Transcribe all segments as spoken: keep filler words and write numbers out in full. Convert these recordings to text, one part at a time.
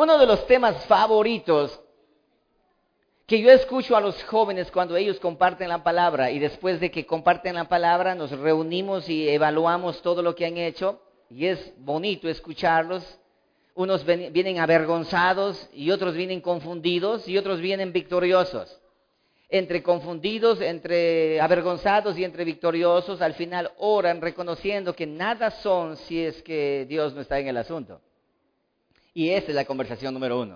Uno de los temas favoritos que yo escucho a los jóvenes cuando ellos comparten la palabra, y después de que comparten la palabra nos reunimos y evaluamos todo lo que han hecho, y es bonito escucharlos. Unos ven, vienen avergonzados y otros vienen confundidos y otros vienen victoriosos. Entre confundidos, entre avergonzados y entre victoriosos, al final oran reconociendo que nada son si es que Dios no está en el asunto. Y esa es la conversación número uno.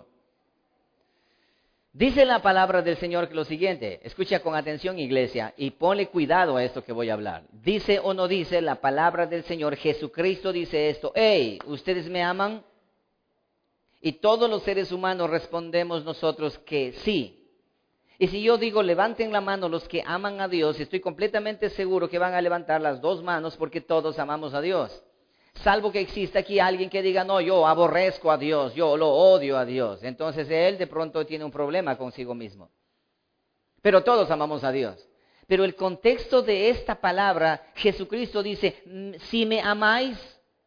Dice la palabra del Señor que lo siguiente, escucha con atención, iglesia, y ponle cuidado a esto que voy a hablar. Dice o no dice la palabra del Señor, Jesucristo dice esto: hey, ¿ustedes me aman? Y todos los seres humanos respondemos nosotros que sí. Y si yo digo, levanten la mano los que aman a Dios, estoy completamente seguro que van a levantar las dos manos porque todos amamos a Dios. Salvo que exista aquí alguien que diga, no, yo aborrezco a Dios, yo lo odio a Dios. Entonces él de pronto tiene un problema consigo mismo. Pero todos amamos a Dios. Pero el contexto de esta palabra, Jesucristo dice, si me amáis,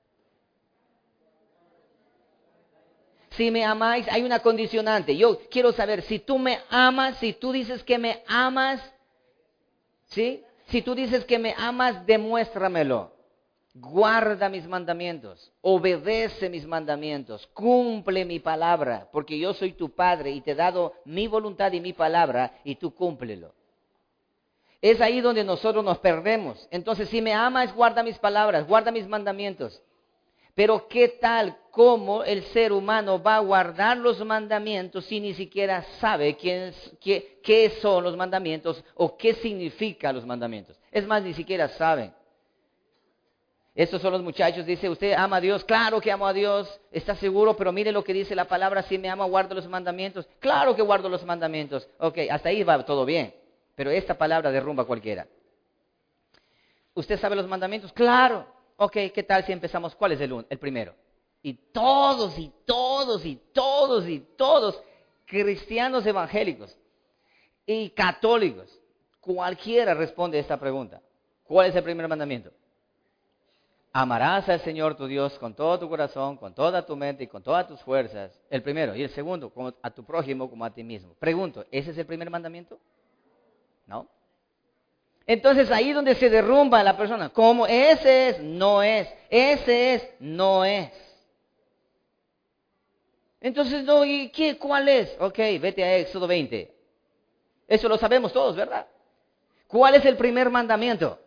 si me amáis, hay una condicionante. Yo quiero saber, si tú me amas, si tú dices que me amas, ¿sí? Si tú dices que me amas, demuéstramelo. Guarda mis mandamientos, obedece mis mandamientos, cumple mi palabra, porque yo soy tu Padre y te he dado mi voluntad y mi palabra y tú cúmplelo. Es ahí donde nosotros nos perdemos. Entonces, si me amas, guarda mis palabras, guarda mis mandamientos. Pero ¿qué tal cómo el ser humano va a guardar los mandamientos si ni siquiera sabe quién es, qué, qué son los mandamientos o qué significan los mandamientos? Es más, ni siquiera saben. Estos son los muchachos, dice, ¿usted ama a Dios? Claro que amo a Dios, ¿está seguro? Pero mire lo que dice la palabra, si me ama, guardo los mandamientos. Claro que guardo los mandamientos. Ok, hasta ahí va todo bien, pero esta palabra derrumba a cualquiera. ¿Usted sabe los mandamientos? Claro. Ok, ¿qué tal si empezamos? ¿Cuál es el, un, el primero? Y todos, y todos, y todos, y todos, cristianos evangélicos y católicos, cualquiera responde a esta pregunta. ¿Cuál es el primer mandamiento? Amarás al Señor tu Dios con todo tu corazón, con toda tu mente y con todas tus fuerzas. El primero. Y el segundo, como a tu prójimo como a ti mismo. Pregunto, ¿ese es el primer mandamiento? ¿No? Entonces ahí donde se derrumba la persona. ¿Cómo? Ese es, no es. Ese es, no es. Entonces, no, ¿y qué? ¿Cuál es? Ok, vete a Éxodo veinte. Eso lo sabemos todos, ¿verdad? ¿Cuál es el primer mandamiento?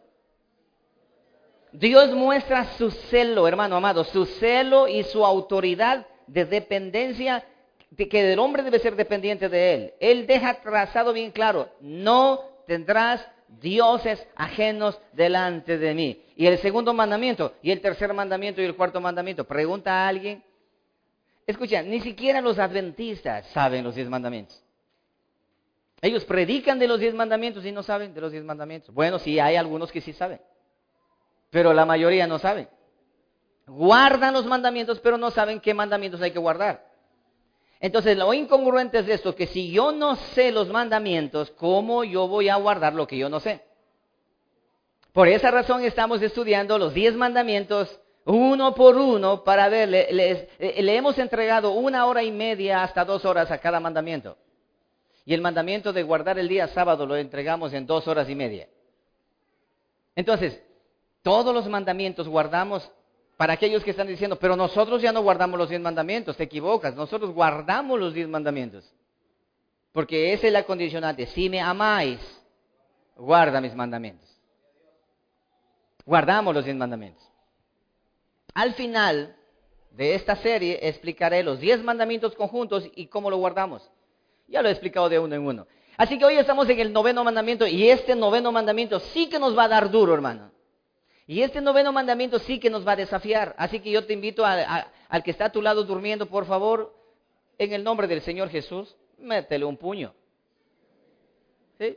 Dios muestra su celo, hermano amado, su celo y su autoridad de dependencia, de que el hombre debe ser dependiente de Él. Él deja trazado bien claro, no tendrás dioses ajenos delante de mí. Y el segundo mandamiento, y el tercer mandamiento, y el cuarto mandamiento. Pregunta a alguien. Escucha, ni siquiera los adventistas saben los diez mandamientos. Ellos predican de los diez mandamientos y no saben de los diez mandamientos. Bueno, sí, hay algunos que sí saben. Pero la mayoría no saben. Guardan los mandamientos, pero no saben qué mandamientos hay que guardar. Entonces, lo incongruente es esto, que si yo no sé los mandamientos, ¿cómo yo voy a guardar lo que yo no sé? Por esa razón estamos estudiando los diez mandamientos uno por uno para ver, le, le, le hemos entregado una hora y media hasta dos horas a cada mandamiento. Y el mandamiento de guardar el día sábado lo entregamos en dos horas y media. Entonces, todos los mandamientos guardamos. Para aquellos que están diciendo, pero nosotros ya no guardamos los diez mandamientos, te equivocas, nosotros guardamos los diez mandamientos. Porque esa es la condicionante, si me amáis, guarda mis mandamientos. Guardamos los diez mandamientos. Al final de esta serie explicaré los diez mandamientos conjuntos y cómo lo guardamos. Ya lo he explicado de uno en uno. Así que hoy estamos en el noveno mandamiento y este noveno mandamiento sí que nos va a dar duro, hermano. Y este noveno mandamiento sí que nos va a desafiar. Así que yo te invito a, a, al que está a tu lado durmiendo, por favor, en el nombre del Señor Jesús, métele un puño. ¿Sí?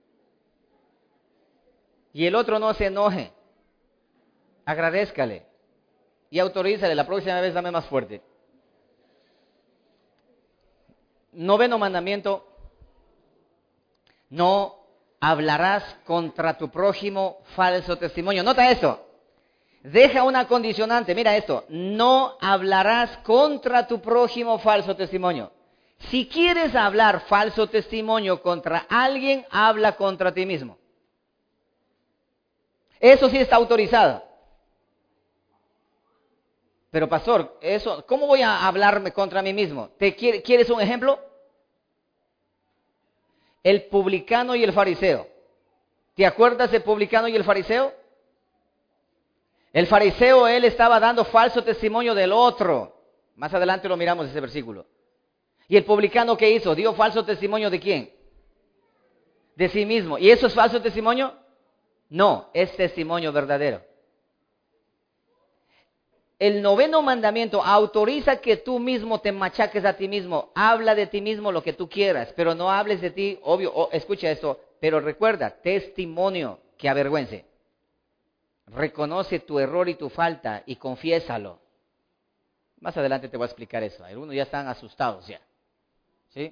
Y el otro no se enoje. Agradézcale. Y autorízale, la próxima vez dame más fuerte. Noveno mandamiento. No hablarás contra tu prójimo falso testimonio. Nota esto. Deja una condicionante, mira esto, no hablarás contra tu prójimo falso testimonio. Si quieres hablar falso testimonio contra alguien, habla contra ti mismo. Eso sí está autorizado. Pero pastor, eso, ¿cómo voy a hablarme contra mí mismo? ¿Te quiere, ¿Quieres un ejemplo? El publicano y el fariseo. ¿Te acuerdas del publicano y el fariseo? El fariseo, él estaba dando falso testimonio del otro. Más adelante lo miramos ese versículo. ¿Y el publicano qué hizo? ¿Dio falso testimonio de quién? De sí mismo. ¿Y eso es falso testimonio? No, es testimonio verdadero. El noveno mandamiento autoriza que tú mismo te machaques a ti mismo. Habla de ti mismo lo que tú quieras, pero no hables de ti, obvio, oh, escucha esto, pero recuerda, testimonio que avergüence. Reconoce tu error y tu falta y confiésalo. Más adelante te voy a explicar eso. Algunos ya están asustados ya. ¿Sí?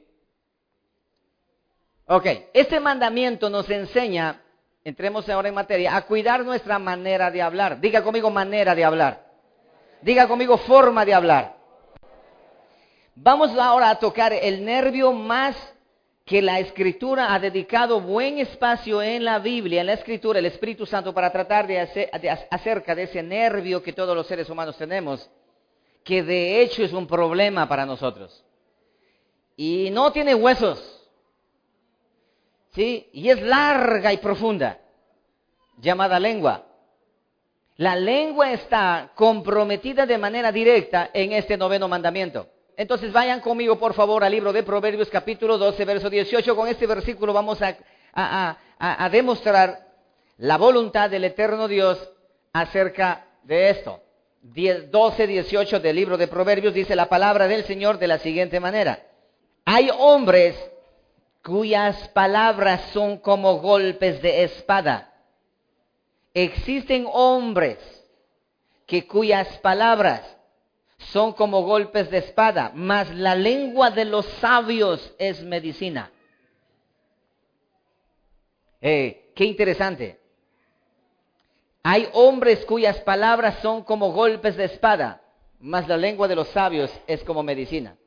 Ok, este mandamiento nos enseña, entremos ahora en materia, a cuidar nuestra manera de hablar. Diga conmigo manera de hablar. Diga conmigo forma de hablar. Vamos ahora a tocar el nervio más que la Escritura ha dedicado buen espacio en la Biblia, en la Escritura, el Espíritu Santo, para tratar de hacer de, acerca de ese nervio que todos los seres humanos tenemos, que de hecho es un problema para nosotros. Y no tiene huesos, ¿sí? Y es larga y profunda, llamada lengua. La lengua está comprometida de manera directa en este noveno mandamiento. Entonces vayan conmigo por favor al libro de Proverbios capítulo doce, verso dieciocho. Con este versículo vamos a, a, a, a demostrar la voluntad del eterno Dios acerca de esto. doce, dieciocho del libro de Proverbios dice la palabra del Señor de la siguiente manera. Hay hombres cuyas palabras son como golpes de espada. Existen hombres que cuyas palabras son como golpes de espada, mas la lengua de los sabios es medicina. Eh, qué interesante. Hay hombres cuyas palabras son como golpes de espada, mas la lengua de los sabios es como medicina.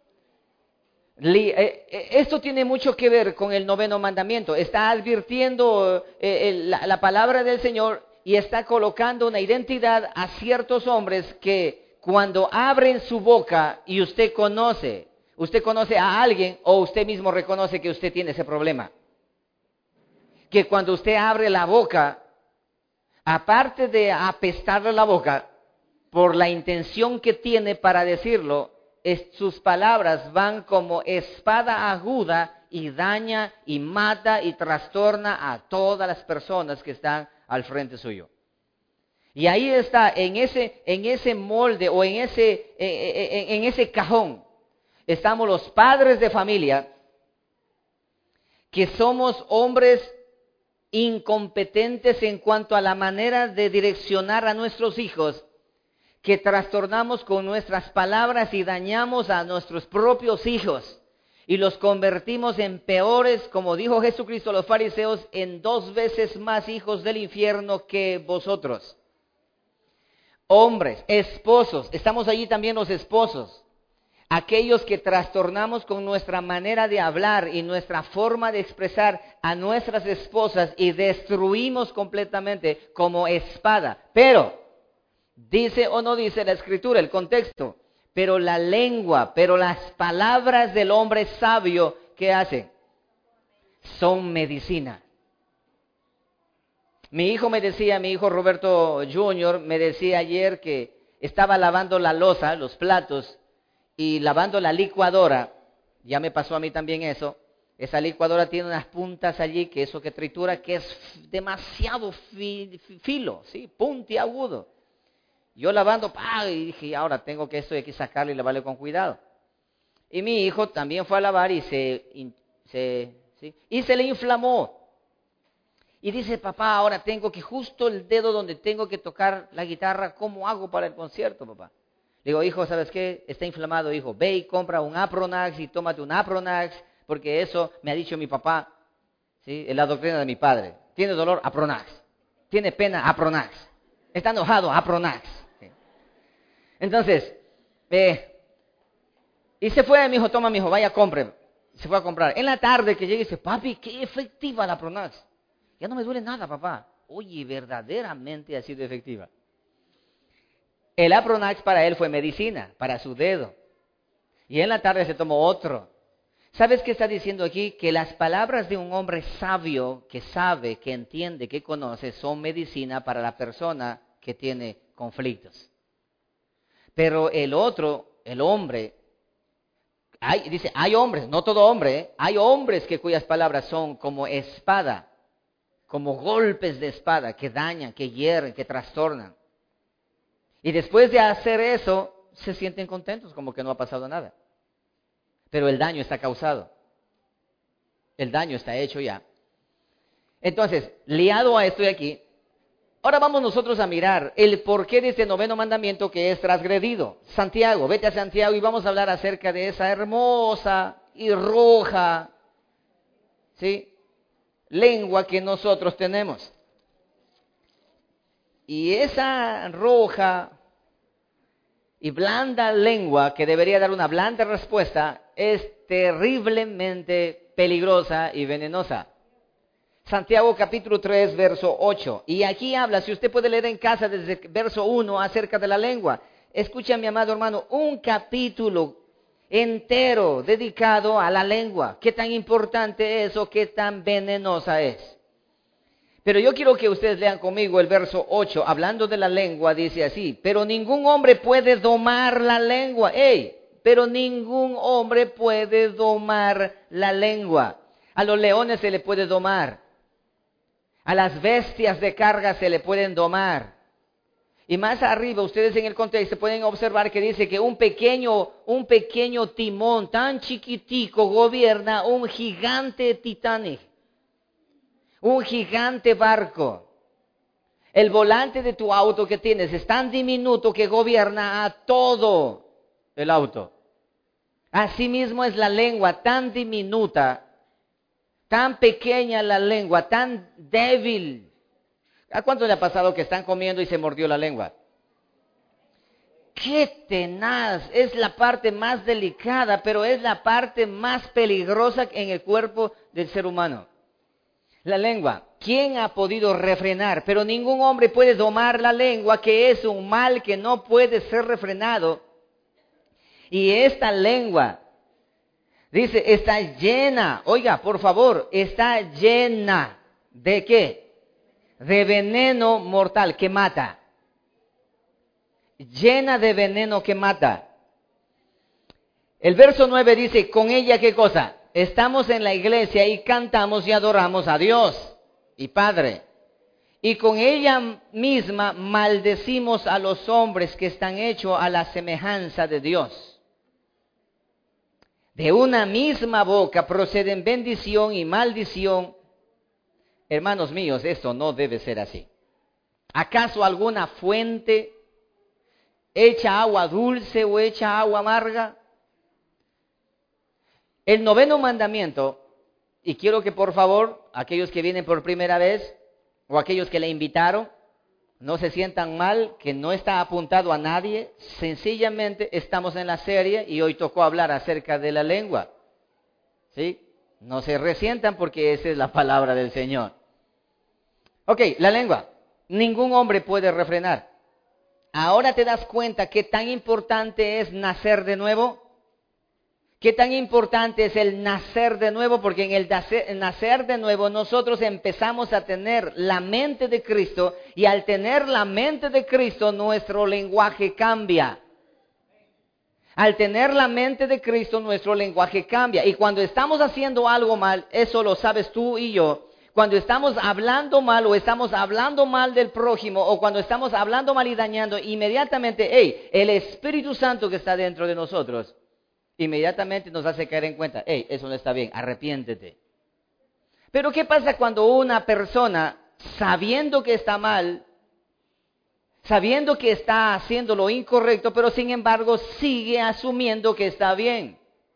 Esto tiene mucho que ver con el noveno mandamiento. Está advirtiendo eh, la, la palabra del Señor y está colocando una identidad a ciertos hombres que cuando abren su boca y usted conoce, usted conoce a alguien o usted mismo reconoce que usted tiene ese problema. Que cuando usted abre la boca, aparte de apestarle la boca por la intención que tiene para decirlo, Es, sus palabras van como espada aguda y daña y mata y trastorna a todas las personas que están al frente suyo. Y ahí está, en ese, en ese molde o en ese, en, en ese cajón, estamos los padres de familia, que somos hombres incompetentes en cuanto a la manera de direccionar a nuestros hijos, que trastornamos con nuestras palabras y dañamos a nuestros propios hijos y los convertimos en peores, como dijo Jesucristo a los fariseos, en dos veces más hijos del infierno que vosotros. Hombres, esposos, estamos allí también los esposos, aquellos que trastornamos con nuestra manera de hablar y nuestra forma de expresar a nuestras esposas y destruimos completamente como espada, pero dice o no dice la Escritura, el contexto, pero la lengua, pero las palabras del hombre sabio, ¿qué hacen? Son medicina. Mi hijo me decía, mi hijo Roberto junior me decía ayer que estaba lavando la loza, los platos, y lavando la licuadora. Ya me pasó a mí también eso. Esa licuadora tiene unas puntas allí, que eso que tritura, que es demasiado fi, filo, ¿sí? Puntiagudo. Yo lavando, ¡pah! Y dije, ahora tengo que esto hay que sacarlo y lavarlo con cuidado. Y mi hijo también fue a lavar y se, se, ¿sí? y se le inflamó. Y dice, papá, ahora tengo que justo el dedo donde tengo que tocar la guitarra, ¿cómo hago para el concierto, papá? Le digo, hijo, ¿sabes qué? Está inflamado, hijo. Ve y compra un Apronax y tómate un Apronax, porque eso me ha dicho mi papá, ¿sí? Es la doctrina de mi padre. ¿Tiene dolor? Apronax. ¿Tiene pena? Apronax. Está enojado, apronax. Entonces, eh, y se fue, mi hijo, toma, mi hijo, vaya, compre. Se fue a comprar. En la tarde que llega y dice, papi, qué efectiva la Pronax. Ya no me duele nada, papá. Oye, verdaderamente ha sido efectiva. El Apronax para él fue medicina, para su dedo. Y en la tarde se tomó otro. ¿Sabes qué está diciendo aquí? Que las palabras de un hombre sabio, que sabe, que entiende, que conoce, son medicina para la persona que tiene conflictos. Pero el otro, el hombre, hay, dice, hay hombres, no todo hombre, ¿eh? Hay hombres que cuyas palabras son como espada, como golpes de espada, que dañan, que hieren, que trastornan. Y después de hacer eso, se sienten contentos, como que no ha pasado nada. Pero el daño está causado. El daño está hecho ya. Entonces, liado a esto de aquí, ahora vamos nosotros a mirar el porqué de este noveno mandamiento que es transgredido. Santiago, vete a Santiago y vamos a hablar acerca de esa hermosa y roja, ¿sí?, lengua que nosotros tenemos. Y esa roja y blanda lengua que debería dar una blanda respuesta es terriblemente peligrosa y venenosa. Santiago capítulo tres, verso ocho. Y aquí habla, si usted puede leer en casa desde verso uno acerca de la lengua. Escucha, mi amado hermano, un capítulo entero dedicado a la lengua. Qué tan importante es o qué tan venenosa es. Pero yo quiero que ustedes lean conmigo el verso ocho. Hablando de la lengua, dice así. Pero ningún hombre puede domar la lengua. ¡Ey! Pero ningún hombre puede domar la lengua. A los leones se le puede domar. A las bestias de carga se le pueden domar. Y más arriba, ustedes en el contexto pueden observar que dice que un pequeño, un pequeño timón tan chiquitico gobierna un gigante Titanic. Un gigante barco. El volante de tu auto que tienes es tan diminuto que gobierna a todo el auto. Asimismo es la lengua tan diminuta, tan pequeña la lengua, tan débil. ¿A cuánto le ha pasado que están comiendo y se mordió la lengua? ¡Qué tenaz! Es la parte más delicada, pero es la parte más peligrosa en el cuerpo del ser humano. La lengua. ¿Quién ha podido refrenar? Pero ningún hombre puede domar la lengua, que es un mal que no puede ser refrenado. Y esta lengua, dice, está llena, oiga, por favor, está llena ¿de qué? De veneno mortal que mata. Llena de veneno que mata. El verso nueve dice, ¿con ella qué cosa? Estamos en la iglesia y cantamos y adoramos a Dios y Padre. Y con ella misma maldecimos a los hombres que están hechos a la semejanza de Dios. De una misma boca proceden bendición y maldición. Hermanos míos, esto no debe ser así. ¿Acaso alguna fuente echa agua dulce o echa agua amarga? El noveno mandamiento, y quiero que por favor, aquellos que vienen por primera vez, o aquellos que le invitaron, no se sientan mal, que no está apuntado a nadie, sencillamente estamos en la serie y hoy tocó hablar acerca de la lengua. ¿Sí? No se resientan porque esa es la palabra del Señor. Ok, la lengua. Ningún hombre puede refrenar. Ahora te das cuenta qué tan importante es nacer de nuevo. ¿Qué tan importante es el nacer de nuevo? Porque en el nacer de nuevo nosotros empezamos a tener la mente de Cristo y al tener la mente de Cristo nuestro lenguaje cambia. Al tener la mente de Cristo nuestro lenguaje cambia. Y cuando estamos haciendo algo mal, eso lo sabes tú y yo. Cuando estamos hablando mal o estamos hablando mal del prójimo o cuando estamos hablando mal y dañando, inmediatamente, hey, el Espíritu Santo que está dentro de nosotros inmediatamente nos hace caer en cuenta, hey, eso no está bien, arrepiéntete. Pero ¿qué pasa cuando una persona, sabiendo que está mal, sabiendo que está haciendo lo incorrecto, pero sin embargo sigue asumiendo que está bien?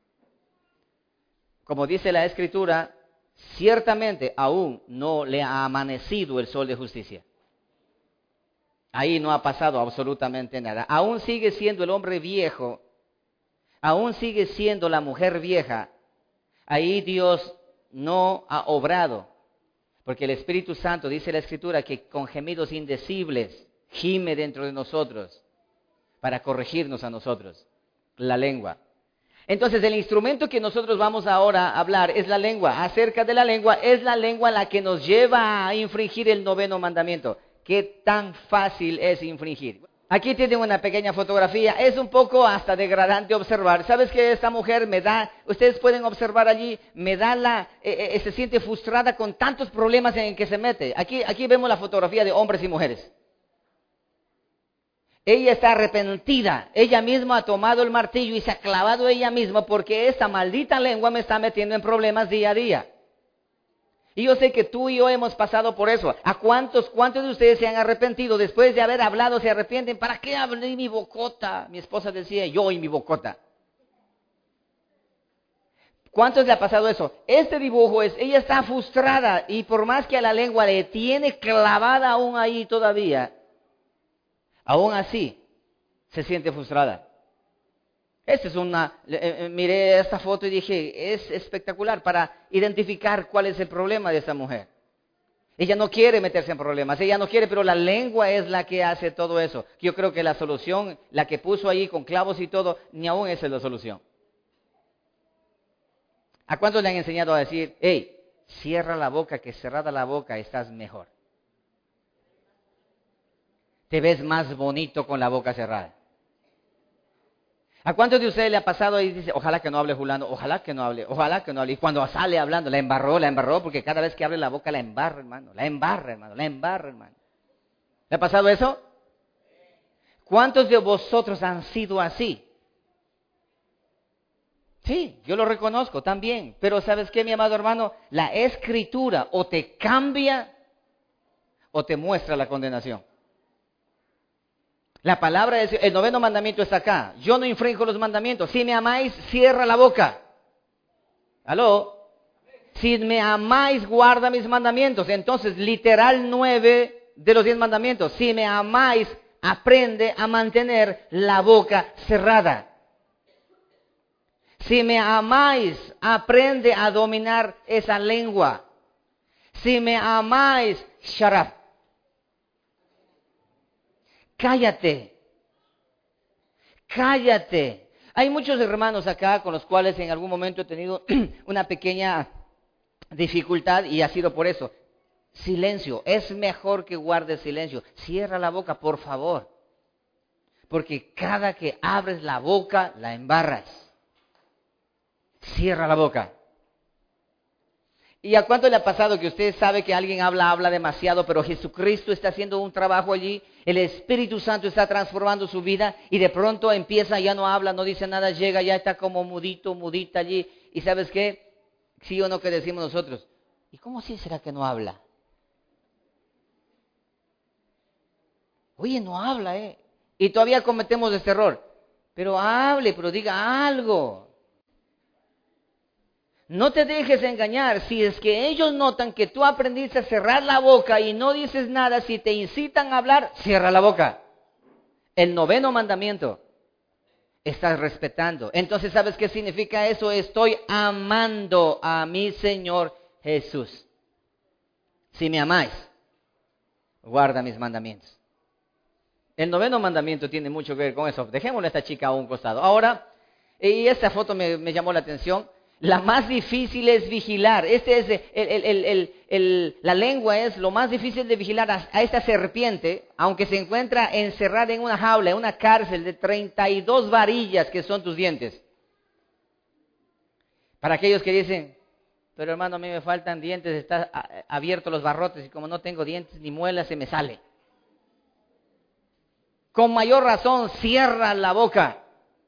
Como dice la Escritura, ciertamente aún no le ha amanecido el sol de justicia. ahí no ha pasado absolutamente nada. Aún sigue siendo el hombre viejo, aún sigue siendo la mujer vieja. Ahí Dios no ha obrado, porque el Espíritu Santo, dice la Escritura, que con gemidos indecibles gime dentro de nosotros para corregirnos a nosotros, la lengua. Entonces, el instrumento que nosotros vamos ahora a hablar es la lengua. Acerca de la lengua, es la lengua la que nos lleva a infringir el noveno mandamiento. ¿Qué tan fácil es infringir? Aquí tienen una pequeña fotografía. Es un poco hasta degradante observar. ¿Sabes que esta mujer me da, ustedes pueden observar allí, me da la, eh, eh, se siente frustrada con tantos problemas en que se mete? Aquí, aquí vemos la fotografía de hombres y mujeres. Ella está arrepentida, ella misma ha tomado el martillo y se ha clavado ella misma porque esta maldita lengua me está metiendo en problemas día a día. Y yo sé que tú y yo hemos pasado por eso. ¿A cuántos, cuántos de ustedes se han arrepentido después de haber hablado, se arrepienten? ¿Para qué hablé mi bocota? Mi esposa decía, yo y mi bocota. ¿Cuántos le ha pasado eso? Este dibujo es, ella está frustrada y por más que a la lengua le tiene clavada aún ahí todavía, aún así, se siente frustrada. Esta es una, eh, miré esta foto y dije, es espectacular para identificar cuál es el problema de esta mujer. Ella no quiere meterse en problemas, ella no quiere, pero la lengua es la que hace todo eso. Yo creo que la solución, la que puso ahí con clavos y todo, ni aún esa es la solución. ¿A cuántos le han enseñado a decir, hey, cierra la boca, que cerrada la boca estás mejor? Te ves más bonito con la boca cerrada. ¿A cuántos de ustedes le ha pasado y dice, ojalá que no hable fulano, ojalá que no hable, ojalá que no hable? Y cuando sale hablando, la embarró, la embarró, porque cada vez que abre la boca la embarra, hermano, la embarra, hermano, la embarra, hermano. ¿Le ha pasado eso? ¿Cuántos de vosotros han sido así? Sí, yo lo reconozco también, pero ¿sabes qué, mi amado hermano? La Escritura o te cambia o te muestra la condenación. La palabra es, el noveno mandamiento está acá. Yo no infringo los mandamientos. Si me amáis, cierra la boca. ¿Aló? Si me amáis, guarda mis mandamientos. Entonces, literal nueve de los diez mandamientos. Si me amáis, aprende a mantener la boca cerrada. Si me amáis, aprende a dominar esa lengua. Si me amáis, shut up. Cállate, cállate. Hay muchos hermanos acá con los cuales en algún momento he tenido una pequeña dificultad y ha sido por eso. Silencio, es mejor que guardes silencio. Cierra la boca, por favor. Porque cada que abres la boca, la embarras. Cierra la boca. ¿Y a cuánto le ha pasado que usted sabe que alguien habla, habla demasiado, pero Jesucristo está haciendo un trabajo allí, el Espíritu Santo está transformando su vida y de pronto empieza, ya no habla, no dice nada, llega, ya está como mudito, mudita allí. ¿Y sabes qué? Sí o no que decimos nosotros. ¿Y cómo así será que no habla? Oye, no habla, ¿eh? Y todavía cometemos este error. Pero hable, pero diga algo. No te dejes engañar. Si es que ellos notan que tú aprendiste a cerrar la boca y no dices nada, si te incitan a hablar, cierra la boca. El noveno mandamiento. Estás respetando. Entonces, ¿sabes qué significa eso? Estoy amando a mi Señor Jesús. Si me amáis, guarda mis mandamientos. El noveno mandamiento tiene mucho que ver con eso. Dejémosle a esta chica a un costado. Ahora, y esta foto me, me llamó la atención. La más difícil es vigilar. Este es el, el, el, el, el, la lengua es lo más difícil de vigilar a, a esta serpiente, aunque se encuentra encerrada en una jaula, en una cárcel de treinta y dos varillas que son tus dientes. Para aquellos que dicen, pero hermano, a mí me faltan dientes, están abiertos los barrotes y como no tengo dientes ni muelas se me sale. Con mayor razón, cierra la boca.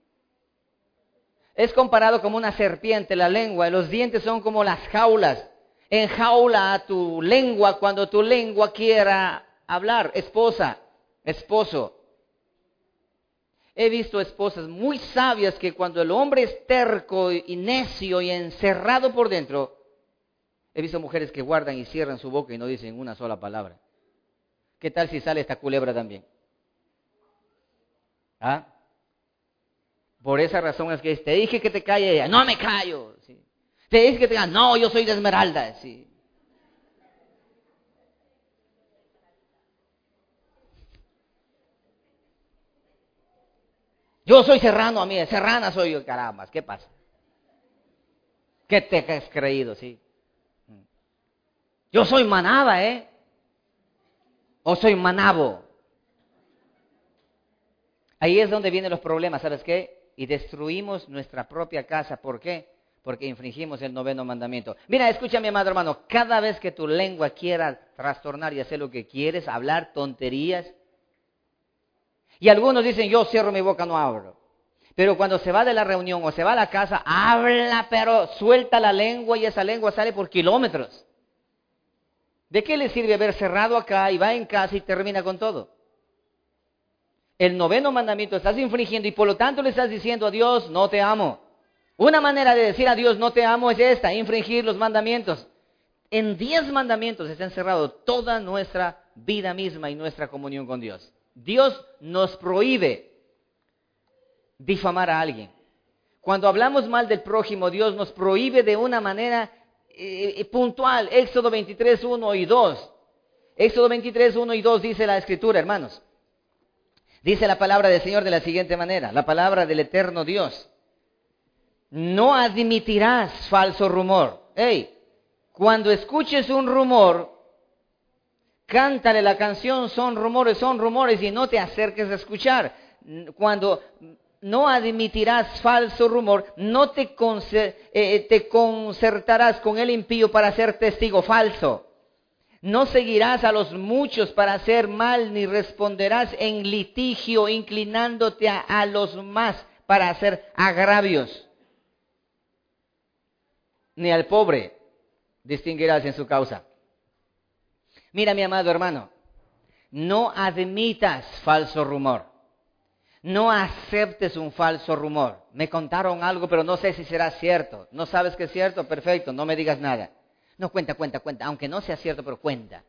Es comparado como una serpiente la lengua, los dientes son como las jaulas. Enjaula a tu lengua cuando tu lengua quiera hablar. Esposa, esposo. He visto esposas muy sabias que cuando el hombre es terco y necio y encerrado por dentro, he visto mujeres que guardan y cierran su boca y no dicen una sola palabra. ¿Qué tal si sale esta culebra también? ¿Ah? Por esa razón es que te dije que te calles, no me callo. ¿Sí? Te dije que te calles, no, yo soy de Esmeralda. ¿Sí? Yo soy serrano, a mí, serrana soy yo, caramba, ¿qué pasa? ¿Qué te has creído, sí? Yo soy manaba, ¿eh? O soy manabo. Ahí es donde vienen los problemas, ¿sabes qué? Y destruimos nuestra propia casa, ¿por qué? Porque infringimos el noveno mandamiento. Mira, escúchame, amado hermano, cada vez que tu lengua quiera trastornar y hacer lo que quieres, hablar tonterías, y algunos dicen, yo cierro mi boca, no abro. Pero cuando se va de la reunión o se va a la casa, habla, pero suelta la lengua y esa lengua sale por kilómetros. ¿De qué le sirve haber cerrado acá y va en casa y termina con todo? El noveno mandamiento estás infringiendo y por lo tanto le estás diciendo a Dios, no te amo. Una manera de decir a Dios, no te amo, es esta, infringir los mandamientos. En diez mandamientos está encerrado toda nuestra vida misma y nuestra comunión con Dios. Dios nos prohíbe difamar a alguien. Cuando hablamos mal del prójimo, Dios nos prohíbe de una manera eh, puntual. Éxodo veintitrés, uno y dos. Éxodo veintitrés, uno y dos dice la Escritura, hermanos. Dice la palabra del Señor de la siguiente manera, la palabra del eterno Dios. No admitirás falso rumor. Hey, cuando escuches un rumor, cántale la canción, son rumores, son rumores, y no te acerques a escuchar. Cuando no admitirás falso rumor, no te, concer, eh, te concertarás con el impío para ser testigo falso. No seguirás a los muchos para hacer mal, ni responderás en litigio inclinándote a, a los más para hacer agravios. Ni al pobre distinguirás en su causa. Mira, mi amado hermano, no admitas falso rumor. No aceptes un falso rumor. Me contaron algo, pero no sé si será cierto. ¿No sabes que es cierto? Perfecto, no me digas nada. No, cuenta, cuenta, cuenta. Aunque no sea cierto, pero cuenta.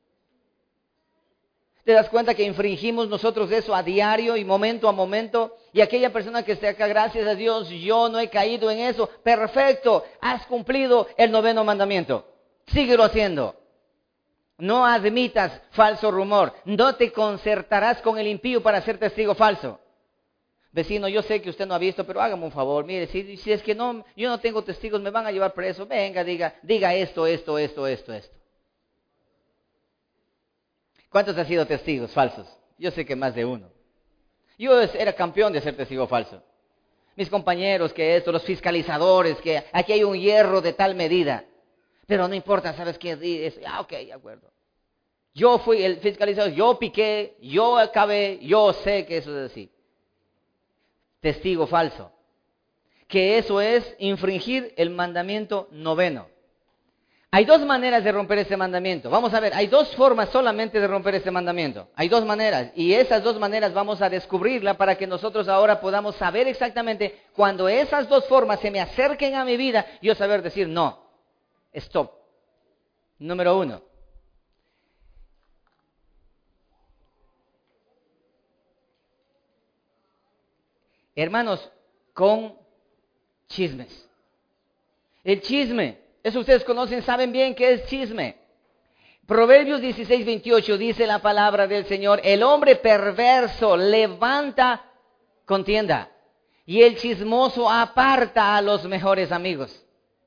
¿Te das cuenta que infringimos nosotros eso a diario y momento a momento? Y aquella persona que esté acá, gracias a Dios, yo no he caído en eso. Perfecto, has cumplido el noveno mandamiento. Síguelo haciendo. No admitas falso rumor. No te concertarás con el impío para ser testigo falso. Vecino, yo sé que usted no ha visto, pero hágame un favor. Mire, si, si es que no, yo no tengo testigos, me van a llevar preso. Venga, diga, diga esto, esto, esto, esto, esto. ¿Cuántos han sido testigos falsos? Yo sé que más de uno. Yo era campeón de ser testigo falso. Mis compañeros, que esto, los fiscalizadores, que aquí hay un hierro de tal medida. Pero no importa, ¿sabes qué? Ah, ok, de acuerdo. Yo fui el fiscalizador, yo piqué, yo acabé, yo sé que eso es así. Testigo falso. Que eso es infringir el mandamiento noveno. Hay dos maneras de romper ese mandamiento. Vamos a ver, hay dos formas solamente de romper ese mandamiento. Hay dos maneras. Y esas dos maneras vamos a descubrirla para que nosotros ahora podamos saber exactamente cuando esas dos formas se me acerquen a mi vida, yo saber decir no. Stop. Número uno. Hermanos, con chismes. El chisme, eso ustedes conocen, saben bien qué es chisme. Proverbios dieciséis, veintiocho dice la palabra del Señor, el hombre perverso levanta contienda y el chismoso aparta a los mejores amigos.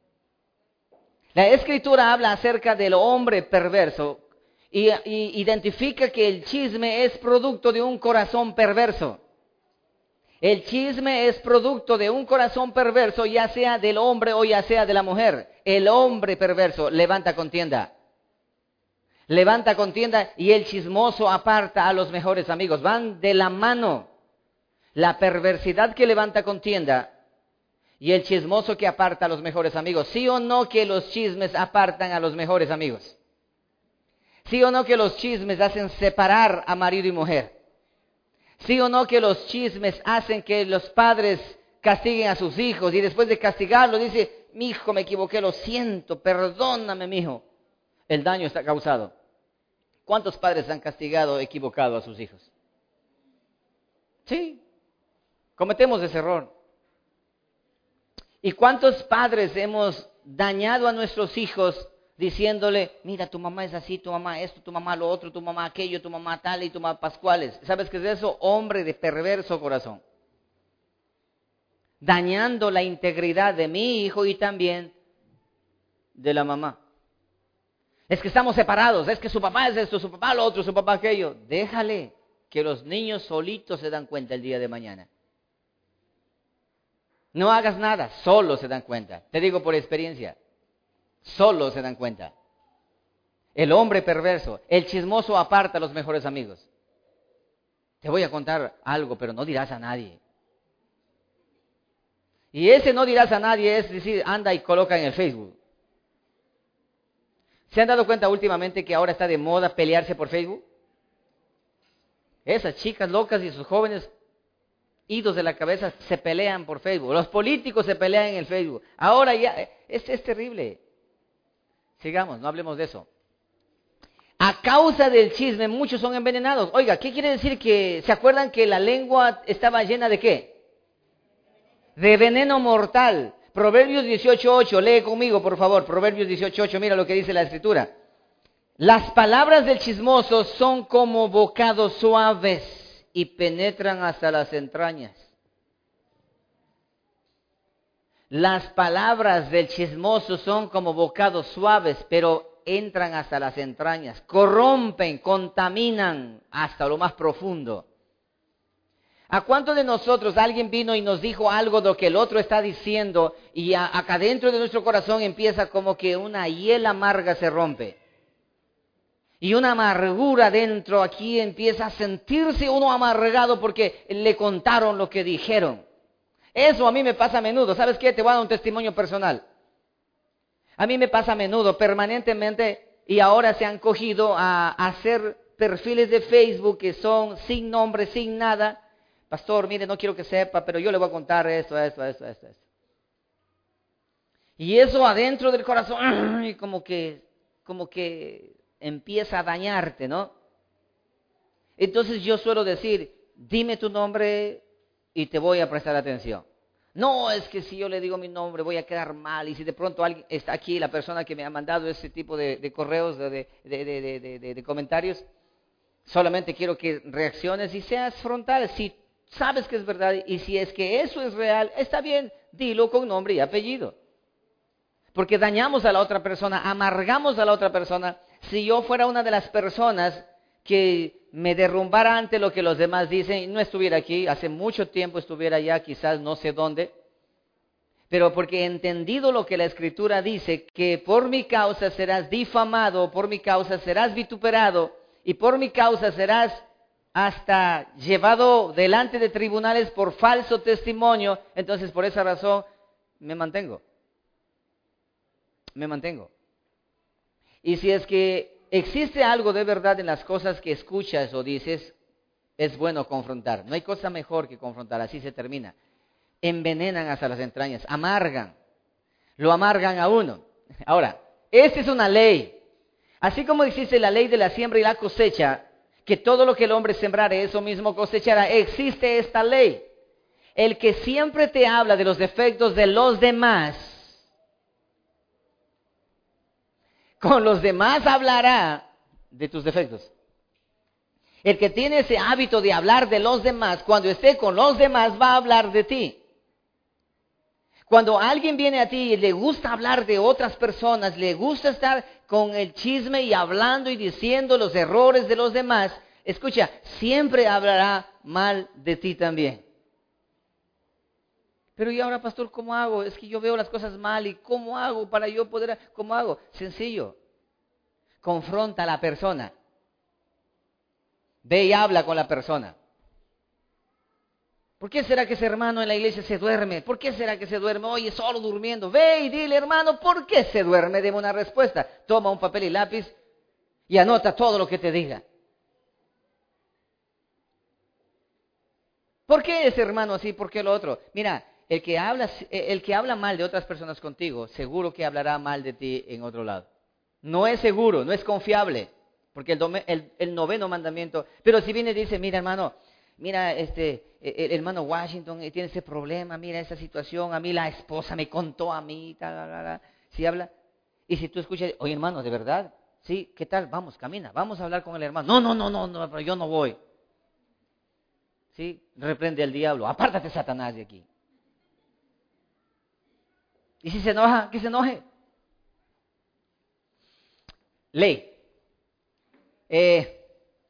La Escritura habla acerca del hombre perverso y, y identifica que el chisme es producto de un corazón perverso. El chisme es producto de un corazón perverso, ya sea del hombre o ya sea de la mujer. El hombre perverso levanta contienda. Levanta contienda y el chismoso aparta a los mejores amigos. Van de la mano. La perversidad que levanta contienda y el chismoso que aparta a los mejores amigos. ¿Sí o no que los chismes apartan a los mejores amigos? ¿Sí o no que los chismes hacen separar a marido y mujer? ¿Sí o no que los chismes hacen que los padres castiguen a sus hijos y después de castigarlo dice, mi hijo me equivoqué, lo siento, perdóname mi hijo? El daño está causado. ¿Cuántos padres han castigado, equivocado a sus hijos? Sí, Cometemos ese error. ¿Y cuántos padres hemos dañado a nuestros hijos diciéndole, mira, tu mamá es así, tu mamá esto, tu mamá lo otro, tu mamá aquello, tu mamá tal y tu mamá pascuales? ¿Sabes qué es eso? Hombre de perverso corazón. Dañando la integridad de mi hijo y también de la mamá. Es que estamos separados, es que su papá es esto, su papá lo otro, su papá aquello. Déjale que los niños solitos se dan cuenta el día de mañana. No hagas nada, solo se dan cuenta. Te digo por experiencia, solo se dan cuenta. El hombre perverso, el chismoso aparta a los mejores amigos. Te voy a contar algo, pero no dirás a nadie. Y ese no dirás a nadie es decir, anda y coloca en el Facebook. ¿Se han dado cuenta últimamente que ahora está de moda pelearse por Facebook? Esas chicas locas y sus jóvenes idos de la cabeza se pelean por Facebook. Los políticos se pelean en el Facebook. Ahora ya, es, es terrible. Sigamos, no hablemos de eso. A causa del chisme, muchos son envenenados. Oiga, ¿qué quiere decir que, se acuerdan que la lengua estaba llena de qué? De veneno mortal. Proverbios dieciocho ocho, lee conmigo por favor, Proverbios dieciocho ocho, mira lo que dice la Escritura. Las palabras del chismoso son como bocados suaves y penetran hasta las entrañas. Las palabras del chismoso son como bocados suaves, pero entran hasta las entrañas, corrompen, contaminan hasta lo más profundo. ¿A cuántos de nosotros alguien vino y nos dijo algo de lo que el otro está diciendo y a, acá dentro de nuestro corazón empieza como que una hiel amarga se rompe? Y una amargura dentro aquí empieza a sentirse uno amargado porque le contaron lo que dijeron. Eso a mí me pasa a menudo. ¿Sabes qué? Te voy a dar un testimonio personal. A mí me pasa a menudo, permanentemente, y ahora se han cogido a, a hacer perfiles de Facebook que son sin nombre, sin nada. Pastor, mire, no quiero que sepa, pero yo le voy a contar esto, esto, esto, esto, esto. Y eso adentro del corazón, y como que, como que empieza a dañarte, ¿no? Entonces yo suelo decir, dime tu nombre y te voy a prestar atención. No, es que si yo le digo mi nombre voy a quedar mal, y si de pronto alguien está aquí, la persona que me ha mandado ese tipo de, de correos, de, de, de, de, de, de, de comentarios, solamente quiero que reacciones y seas frontal. Si sabes que es verdad y si es que eso es real, está bien, dilo con nombre y apellido. Porque dañamos a la otra persona, amargamos a la otra persona. Si yo fuera una de las personas que me derrumbara ante lo que los demás dicen, no estuviera aquí, hace mucho tiempo estuviera allá, quizás no sé dónde, pero porque he entendido lo que la Escritura dice, que por mi causa serás difamado, por mi causa serás vituperado, y por mi causa serás hasta llevado delante de tribunales por falso testimonio. Entonces, por esa razón, me mantengo. Me mantengo. Y si es que existe algo de verdad en las cosas que escuchas o dices, es bueno confrontar. No hay cosa mejor que confrontar, así se termina. Envenenan hasta las entrañas, amargan, lo amargan a uno. Ahora, esta es una ley. Así como existe la ley de la siembra y la cosecha, que todo lo que el hombre sembrare, eso mismo cosechará, existe esta ley. El que siempre te habla de los defectos de los demás, con los demás hablará de tus defectos. El que tiene ese hábito de hablar de los demás, cuando esté con los demás va a hablar de ti. Cuando alguien viene a ti y le gusta hablar de otras personas, le gusta estar con el chisme y hablando y diciendo los errores de los demás, escucha, siempre hablará mal de ti también. Pero y ahora, pastor, ¿cómo hago? Es que yo veo las cosas mal, ¿y cómo hago para yo poder? ¿Cómo hago? Sencillo. Confronta a la persona. Ve y habla con la persona. ¿Por qué será que ese hermano en la iglesia se duerme? ¿Por qué será que se duerme? Oye, solo durmiendo. Ve y dile, hermano, ¿por qué se duerme? Deme una respuesta. Toma un papel y lápiz y anota todo lo que te diga. ¿Por qué ese hermano así? ¿Por qué lo otro? Mira, el que habla, el que habla mal de otras personas contigo, seguro que hablará mal de ti en otro lado. No es seguro, no es confiable. Porque el, dome, el, el noveno mandamiento, pero si viene y dice, mira hermano, mira, este, el hermano Washington tiene ese problema, mira esa situación, a mí la esposa me contó a mí, tal, tal, tal. Si habla, y si tú escuchas, oye hermano, ¿de verdad? Sí, ¿qué tal? Vamos, camina, vamos a hablar con el hermano. No, no, no, no, no, pero yo no voy. ¿Sí? Reprende al diablo, apártate Satanás de aquí. ¿Y si se enoja? Que se enoje. Ley. Eh,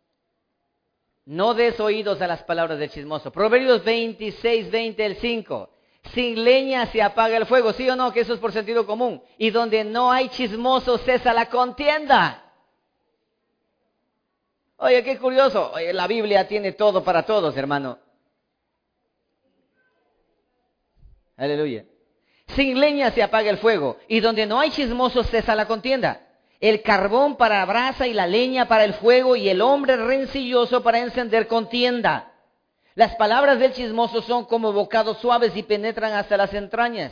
no des oídos a las palabras del chismoso. Proverbios veintiséis, veinte, el cinco. Sin leña se apaga el fuego, ¿sí o no? Que eso es por sentido común. Y donde no hay chismoso cesa la contienda. Oye, qué curioso. Oye, la Biblia tiene todo para todos, hermano. Aleluya. Sin leña se apaga el fuego, y donde no hay chismosos cesa la contienda. El carbón para la brasa y la leña para el fuego, y el hombre rencilloso para encender contienda. Las palabras del chismoso son como bocados suaves y penetran hasta las entrañas.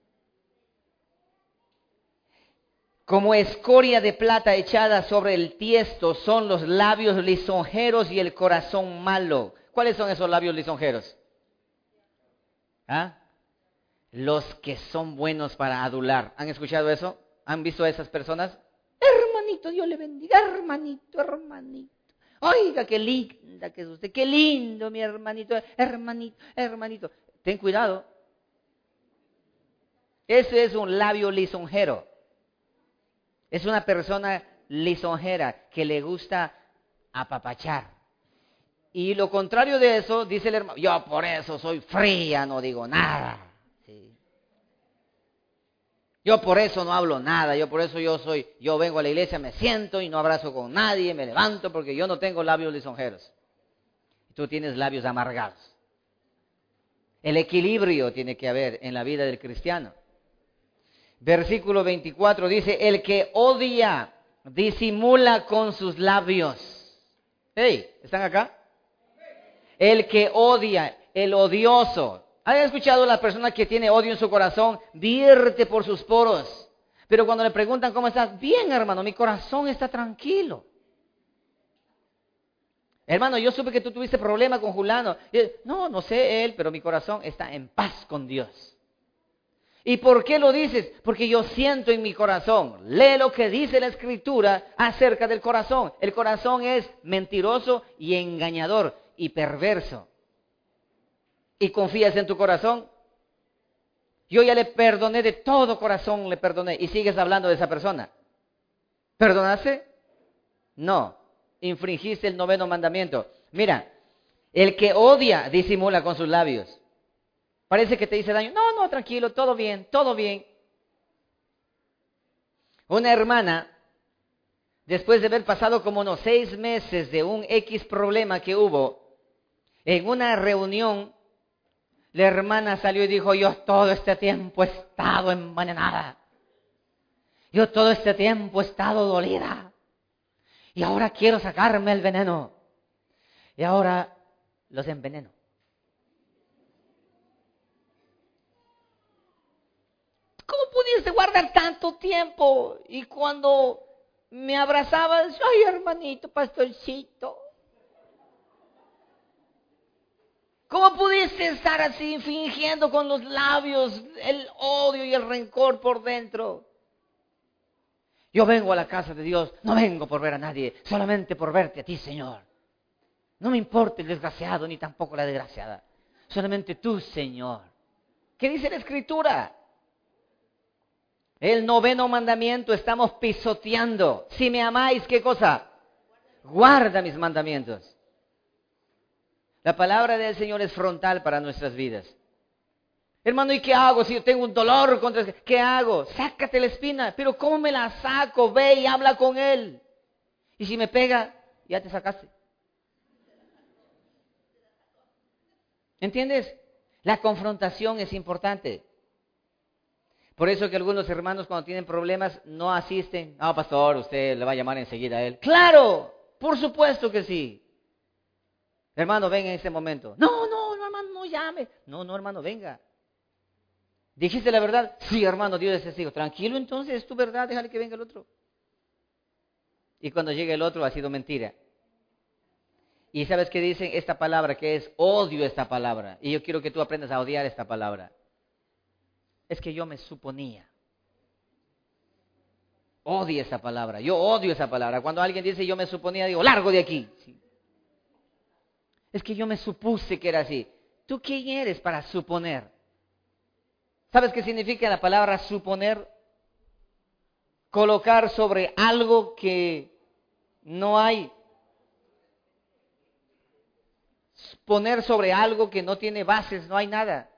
Como escoria de plata echada sobre el tiesto son los labios lisonjeros y el corazón malo. ¿Cuáles son esos labios lisonjeros? ¿Ah? Los que son buenos para adular. ¿Han escuchado eso? ¿Han visto a esas personas? Hermanito, Dios le bendiga. Hermanito, hermanito. Oiga, qué linda que es usted. Qué lindo, mi hermanito. Hermanito, hermanito. Ten cuidado. Ese es un labio lisonjero. Es una persona lisonjera que le gusta apapachar. Y lo contrario de eso, dice el hermano, yo por eso soy fría, no digo nada. Sí. Yo por eso no hablo nada, yo por eso yo soy, yo vengo a la iglesia, me siento y no abrazo con nadie, me levanto porque yo no tengo labios lisonjeros. Tú tienes labios amargados. El equilibrio tiene que haber en la vida del cristiano. Versículo veinticuatro dice, el que odia disimula con sus labios. Hey, ¿están acá? El que odia, el odioso. ¿Han escuchado a la persona que tiene odio en su corazón? Vierte por sus poros. Pero cuando le preguntan cómo estás, bien hermano, mi corazón está tranquilo. Hermano, yo supe que tú tuviste problema con Julano. No, no sé él, pero mi corazón está en paz con Dios. ¿Y por qué lo dices? Porque yo siento en mi corazón. Lee lo que dice la Escritura acerca del corazón. El corazón es mentiroso y engañador y perverso. ¿Y confías en tu corazón? Yo ya le perdoné de todo corazón, le perdoné. Y sigues hablando de esa persona. ¿Perdonaste? No. Infringiste el noveno mandamiento. Mira, el que odia disimula con sus labios. Parece que te dice daño. No, no, tranquilo, todo bien, todo bien. Una hermana, después de haber pasado como unos seis meses de un X problema que hubo, en una reunión, la hermana salió y dijo, yo todo este tiempo he estado envenenada. Yo todo este tiempo he estado dolida. Y ahora quiero sacarme el veneno. Y ahora los enveneno. ¿Cómo pudiste guardar tanto tiempo? Y cuando me abrazabas, ay hermanito, pastorcito. ¿Cómo pudiste estar así fingiendo con los labios el odio y el rencor por dentro? Yo vengo a la casa de Dios, no vengo por ver a nadie, solamente por verte a ti, Señor. No me importa el desgraciado ni tampoco la desgraciada, solamente tú, Señor. ¿Qué dice la Escritura? El noveno mandamiento estamos pisoteando. Si me amáis, ¿qué cosa? Guarda mis mandamientos. La palabra del Señor es frontal para nuestras vidas. Hermano, ¿y qué hago si yo tengo un dolor contra... ¿Qué hago? Sácate la espina. Pero ¿cómo me la saco? Ve y habla con Él. Y si me pega, ya te sacaste. ¿Entiendes? La confrontación es importante. Por eso que algunos hermanos cuando tienen problemas no asisten. No, pastor, usted le va a llamar enseguida a él. ¡Claro! Por supuesto que sí. Hermano, venga en este momento. No, no, no, hermano, no llame. No, no, hermano, venga. ¿Dijiste la verdad? Sí, hermano, Dios es testigo. Tranquilo, entonces, es tu verdad, déjale que venga el otro. Y cuando llegue el otro ha sido mentira. Y ¿sabes qué dicen esta palabra? Que es odio esta palabra. Y yo quiero que tú aprendas a odiar esta palabra. Es que yo me suponía. Odio esa palabra. Yo odio esa palabra. Cuando alguien dice yo me suponía, digo, largo de aquí. Sí. Es que yo me supuse que era así. ¿Tú quién eres para suponer? ¿Sabes qué significa la palabra suponer? Colocar sobre algo que no hay. Poner sobre algo que no tiene bases, no hay nada.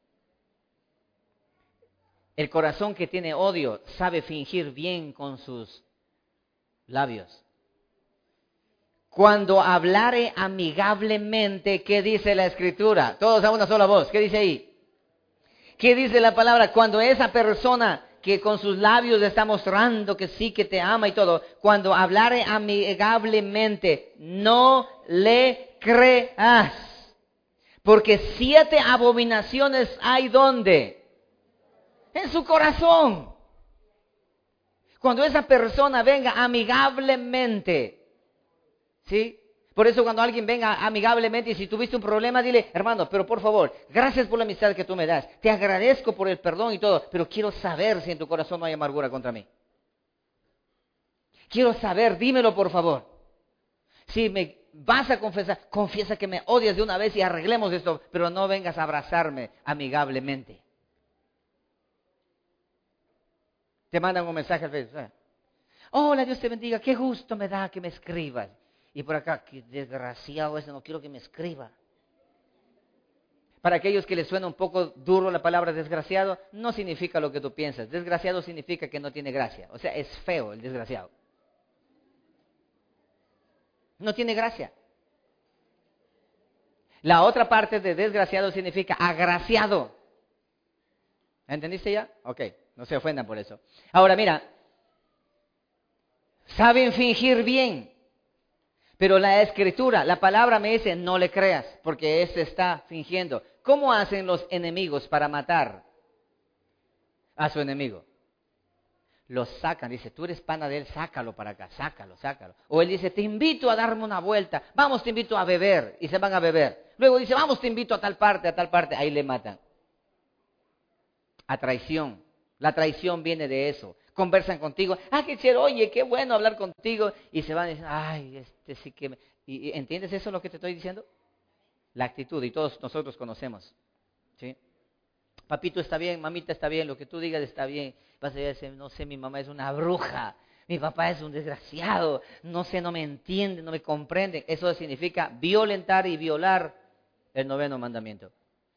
El corazón que tiene odio sabe fingir bien con sus labios. Cuando hablare amigablemente, ¿qué dice la Escritura? Todos a una sola voz, ¿qué dice ahí? ¿Qué dice la palabra? Cuando esa persona que con sus labios está mostrando que sí, que te ama y todo, cuando hablare amigablemente, no le creas. Porque siete abominaciones hay ¿dónde? En su corazón. Cuando esa persona venga amigablemente, ¿sí? Por eso cuando alguien venga amigablemente y si tuviste un problema, dile, hermano, pero por favor, gracias por la amistad que tú me das. Te agradezco por el perdón y todo, pero quiero saber si en tu corazón no hay amargura contra mí. Quiero saber, dímelo por favor. Si me vas a confesar, confiesa que me odias de una vez y arreglemos esto, pero no vengas a abrazarme amigablemente. Te mandan un mensaje al Facebook. Hola, Dios te bendiga, qué gusto me da que me escribas. Y por acá, qué desgraciado ese, no quiero que me escriba. Para aquellos que les suena un poco duro la palabra desgraciado, no significa lo que tú piensas. Desgraciado significa que no tiene gracia. O sea, es feo el desgraciado. No tiene gracia. La otra parte de desgraciado significa agraciado. ¿Entendiste ya? Ok, no se ofendan por eso. Ahora mira, saben fingir bien, pero la Escritura, la palabra me dice, no le creas, porque ese está fingiendo. ¿Cómo hacen los enemigos para matar a su enemigo? Los sacan, dice, tú eres pana de él, sácalo para acá, sácalo, sácalo. O él dice, te invito a darme una vuelta, vamos, te invito a beber, y se van a beber. Luego dice, vamos, te invito a tal parte, a tal parte, ahí le matan. A traición. La traición viene de eso. Conversan contigo, ah, qué chévere, oye, qué bueno hablar contigo, y se van y dicen, ay, este sí que me... ¿Y, y entiendes eso lo que te estoy diciendo? La actitud, y todos nosotros conocemos, ¿sí? Papito está bien, mamita está bien, lo que tú digas está bien. Vas a decir, no sé, mi mamá es una bruja, mi papá es un desgraciado, no sé, no me entiende, no me comprende. Eso significa violentar y violar el noveno mandamiento.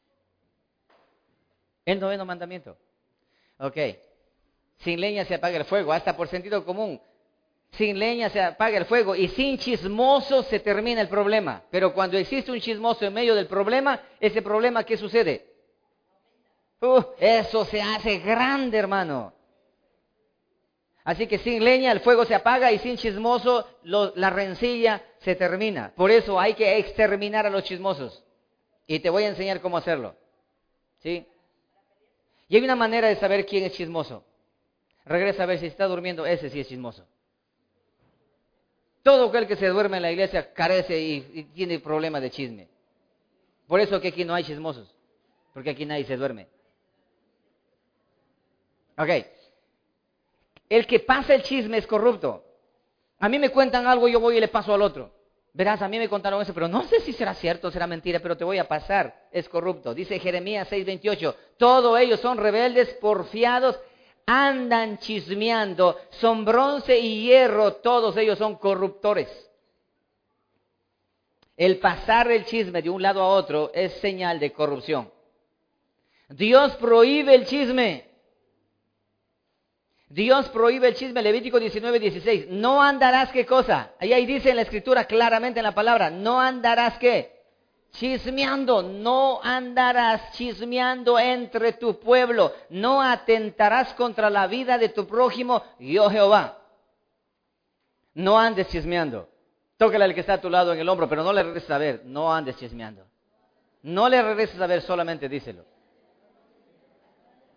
El noveno mandamiento. Ok. Sin leña se apaga el fuego, hasta por sentido común. Sin leña se apaga el fuego y sin chismoso se termina el problema. Pero cuando existe un chismoso en medio del problema, ese problema, ¿qué sucede? Uh, eso se hace grande, hermano. Así que sin leña el fuego se apaga y sin chismoso lo, la rencilla se termina. Por eso hay que exterminar a los chismosos. Y te voy a enseñar cómo hacerlo. ¿Sí? Y hay una manera de saber quién es chismoso. Regresa a ver si está durmiendo, ese sí es chismoso. Todo aquel que se duerme en la iglesia carece y, y tiene problemas de chisme. Por eso que aquí no hay chismosos. Porque aquí nadie se duerme. Ok. El que pasa el chisme es corrupto. A mí me cuentan algo, yo voy y le paso al otro. Verás, a mí me contaron eso, pero no sé si será cierto o será mentira, pero te voy a pasar. Es corrupto. Dice Jeremías seis veintiocho. Todos ellos son rebeldes, porfiados, andan chismeando, son bronce y hierro, todos ellos son corruptores. El pasar el chisme de un lado a otro es señal de corrupción. Dios prohíbe el chisme. Dios prohíbe el chisme, Levítico diecinueve dieciséis. No andarás, ¿qué cosa? Ahí, ahí dice en la escritura claramente en la palabra, no andarás, ¿qué? Chismeando, no andarás chismeando entre tu pueblo, no atentarás contra la vida de tu prójimo, yo Jehová. No andes chismeando. Tócale al que está a tu lado en el hombro, pero no le regreses a ver, no andes chismeando. No le regreses a ver, solamente díselo.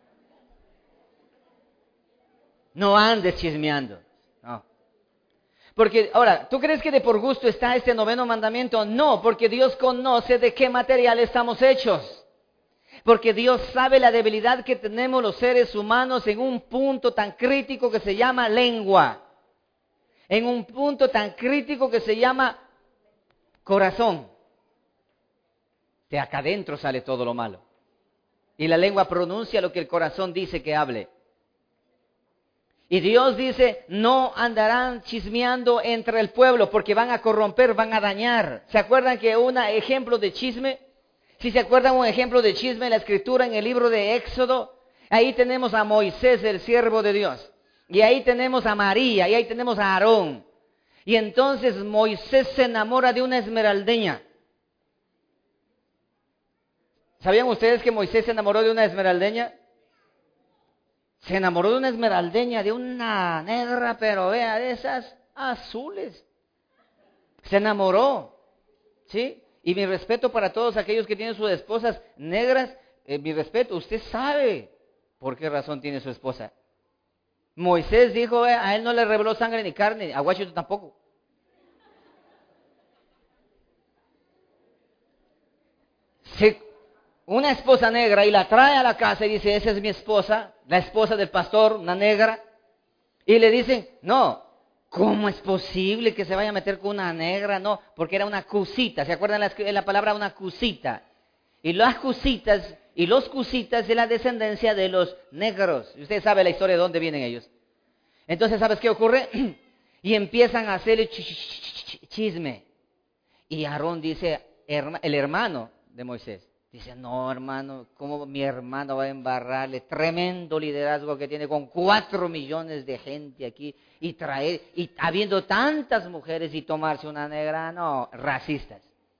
No andes chismeando. No. Porque, ahora, ¿tú crees que de por gusto está este noveno mandamiento? No, porque Dios conoce de qué material estamos hechos. Porque Dios sabe la debilidad que tenemos los seres humanos en un punto tan crítico que se llama lengua. En un punto tan crítico que se llama corazón. De acá adentro sale todo lo malo. Y la lengua pronuncia lo que el corazón dice que hable. Y Dios dice, no andarán chismeando entre el pueblo porque van a corromper, van a dañar. ¿Se acuerdan que un ejemplo de chisme? Si se acuerdan un ejemplo de chisme en la escritura en el libro de Éxodo, ahí tenemos a Moisés, el siervo de Dios. Y ahí tenemos a María, y ahí tenemos a Aarón. Y entonces Moisés se enamora de una esmeraldeña. ¿Sabían ustedes que Moisés se enamoró de una esmeraldeña? Se enamoró de una esmeraldeña, de una negra, pero vea, de esas azules. Se enamoró, ¿sí? Y mi respeto para todos aquellos que tienen sus esposas negras, eh, mi respeto, usted sabe por qué razón tiene su esposa. Moisés dijo, eh, a él no le reveló sangre ni carne, a Washington tampoco. Se, una esposa negra y la trae a la casa y dice, esa es mi esposa, la esposa del pastor, una negra. Y le dicen, no, ¿cómo es posible que se vaya a meter con una negra? No, porque era una cusita. ¿Se acuerdan la, la palabra una cusita? Y las cusitas y los cusitas de la descendencia de los negros. Y usted sabe la historia de dónde vienen ellos. Entonces, ¿sabes qué ocurre? Y empiezan a hacer chisme. Y Aarón dice, el hermano de Moisés, dice, no, hermano, ¿cómo mi hermano va a embarrarle? Tremendo liderazgo que tiene con cuatro millones de gente aquí y traer, y habiendo tantas mujeres y tomarse una negra, no, racistas.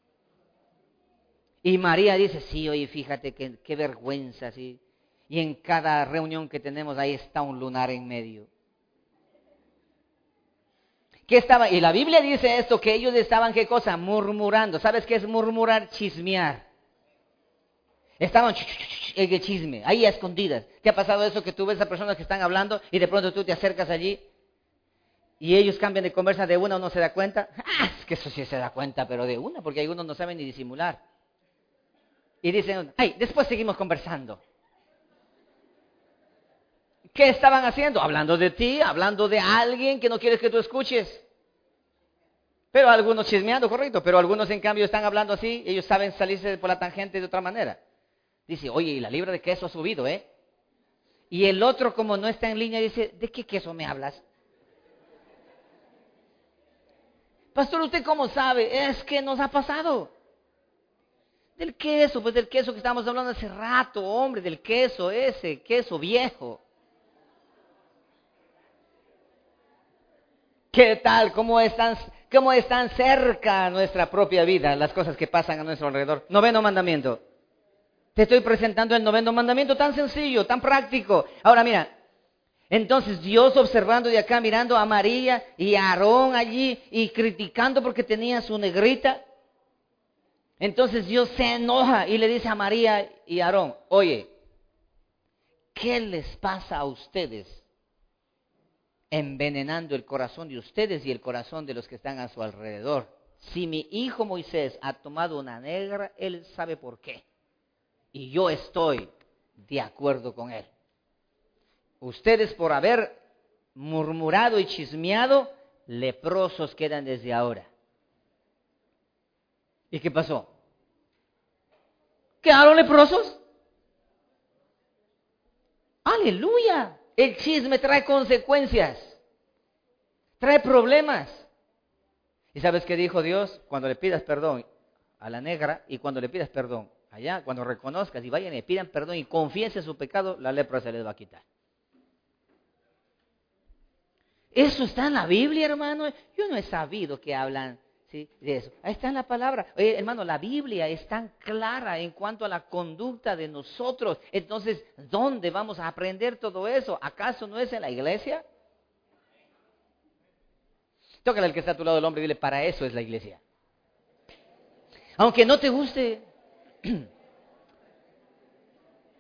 Y María dice, sí, oye, fíjate que, qué vergüenza, sí. Y en cada reunión que tenemos ahí está un lunar en medio. ¿Qué estaba? Y la Biblia dice esto, que ellos estaban, ¿qué cosa? Murmurando. ¿Sabes qué es murmurar? Chismear. Estaban en el chisme, ahí a escondidas. ¿Te ha pasado eso que tú ves a personas que están hablando y de pronto tú te acercas allí y ellos cambian de conversa de una o no se da cuenta? Ah, es que eso sí se da cuenta, pero de una, porque algunos no saben ni disimular. Y dicen, ay, después seguimos conversando. ¿Qué estaban haciendo? Hablando de ti, hablando de alguien que no quieres que tú escuches. Pero algunos chismeando, correcto, pero algunos en cambio están hablando así, ellos saben salirse por la tangente de otra manera. Dice, oye, y la libra de queso ha subido, ¿eh? Y el otro, como no está en línea, dice, ¿de qué queso me hablas? Pastor, ¿usted cómo sabe? Es que nos ha pasado. Del queso, pues del queso que estábamos hablando hace rato, hombre, del queso ese, queso viejo. ¿Qué tal? ¿Cómo están, cómo están cerca a nuestra propia vida las cosas que pasan a nuestro alrededor? Noveno mandamiento. Te estoy presentando el noveno mandamiento tan sencillo, tan práctico. Ahora mira, entonces Dios observando de acá, mirando a María y a Aarón allí y criticando porque tenía su negrita. Entonces Dios se enoja y le dice a María y a Aarón, oye, ¿qué les pasa a ustedes? Envenenando el corazón de ustedes y el corazón de los que están a su alrededor. Si mi hijo Moisés ha tomado una negra, él sabe por qué. Y yo estoy de acuerdo con él. Ustedes por haber murmurado y chismeado, leprosos quedan desde ahora. ¿Y qué pasó? ¿Quedaron leprosos? ¡Aleluya! El chisme trae consecuencias, trae problemas. ¿Y sabes qué dijo Dios? Cuando le pidas perdón a la negra y cuando le pidas perdón allá, cuando reconozcas y vayan y pidan perdón y confiesen su pecado, la lepra se les va a quitar. Eso está en la Biblia, hermano. Yo no he sabido que hablan, ¿sí?, de eso. Ahí está en la palabra. Oye, hermano, la Biblia es tan clara en cuanto a la conducta de nosotros. Entonces, ¿dónde vamos a aprender todo eso? ¿Acaso no es en la iglesia? Tócale al que está a tu lado del hombre y dile, para eso es la iglesia. Aunque no te guste.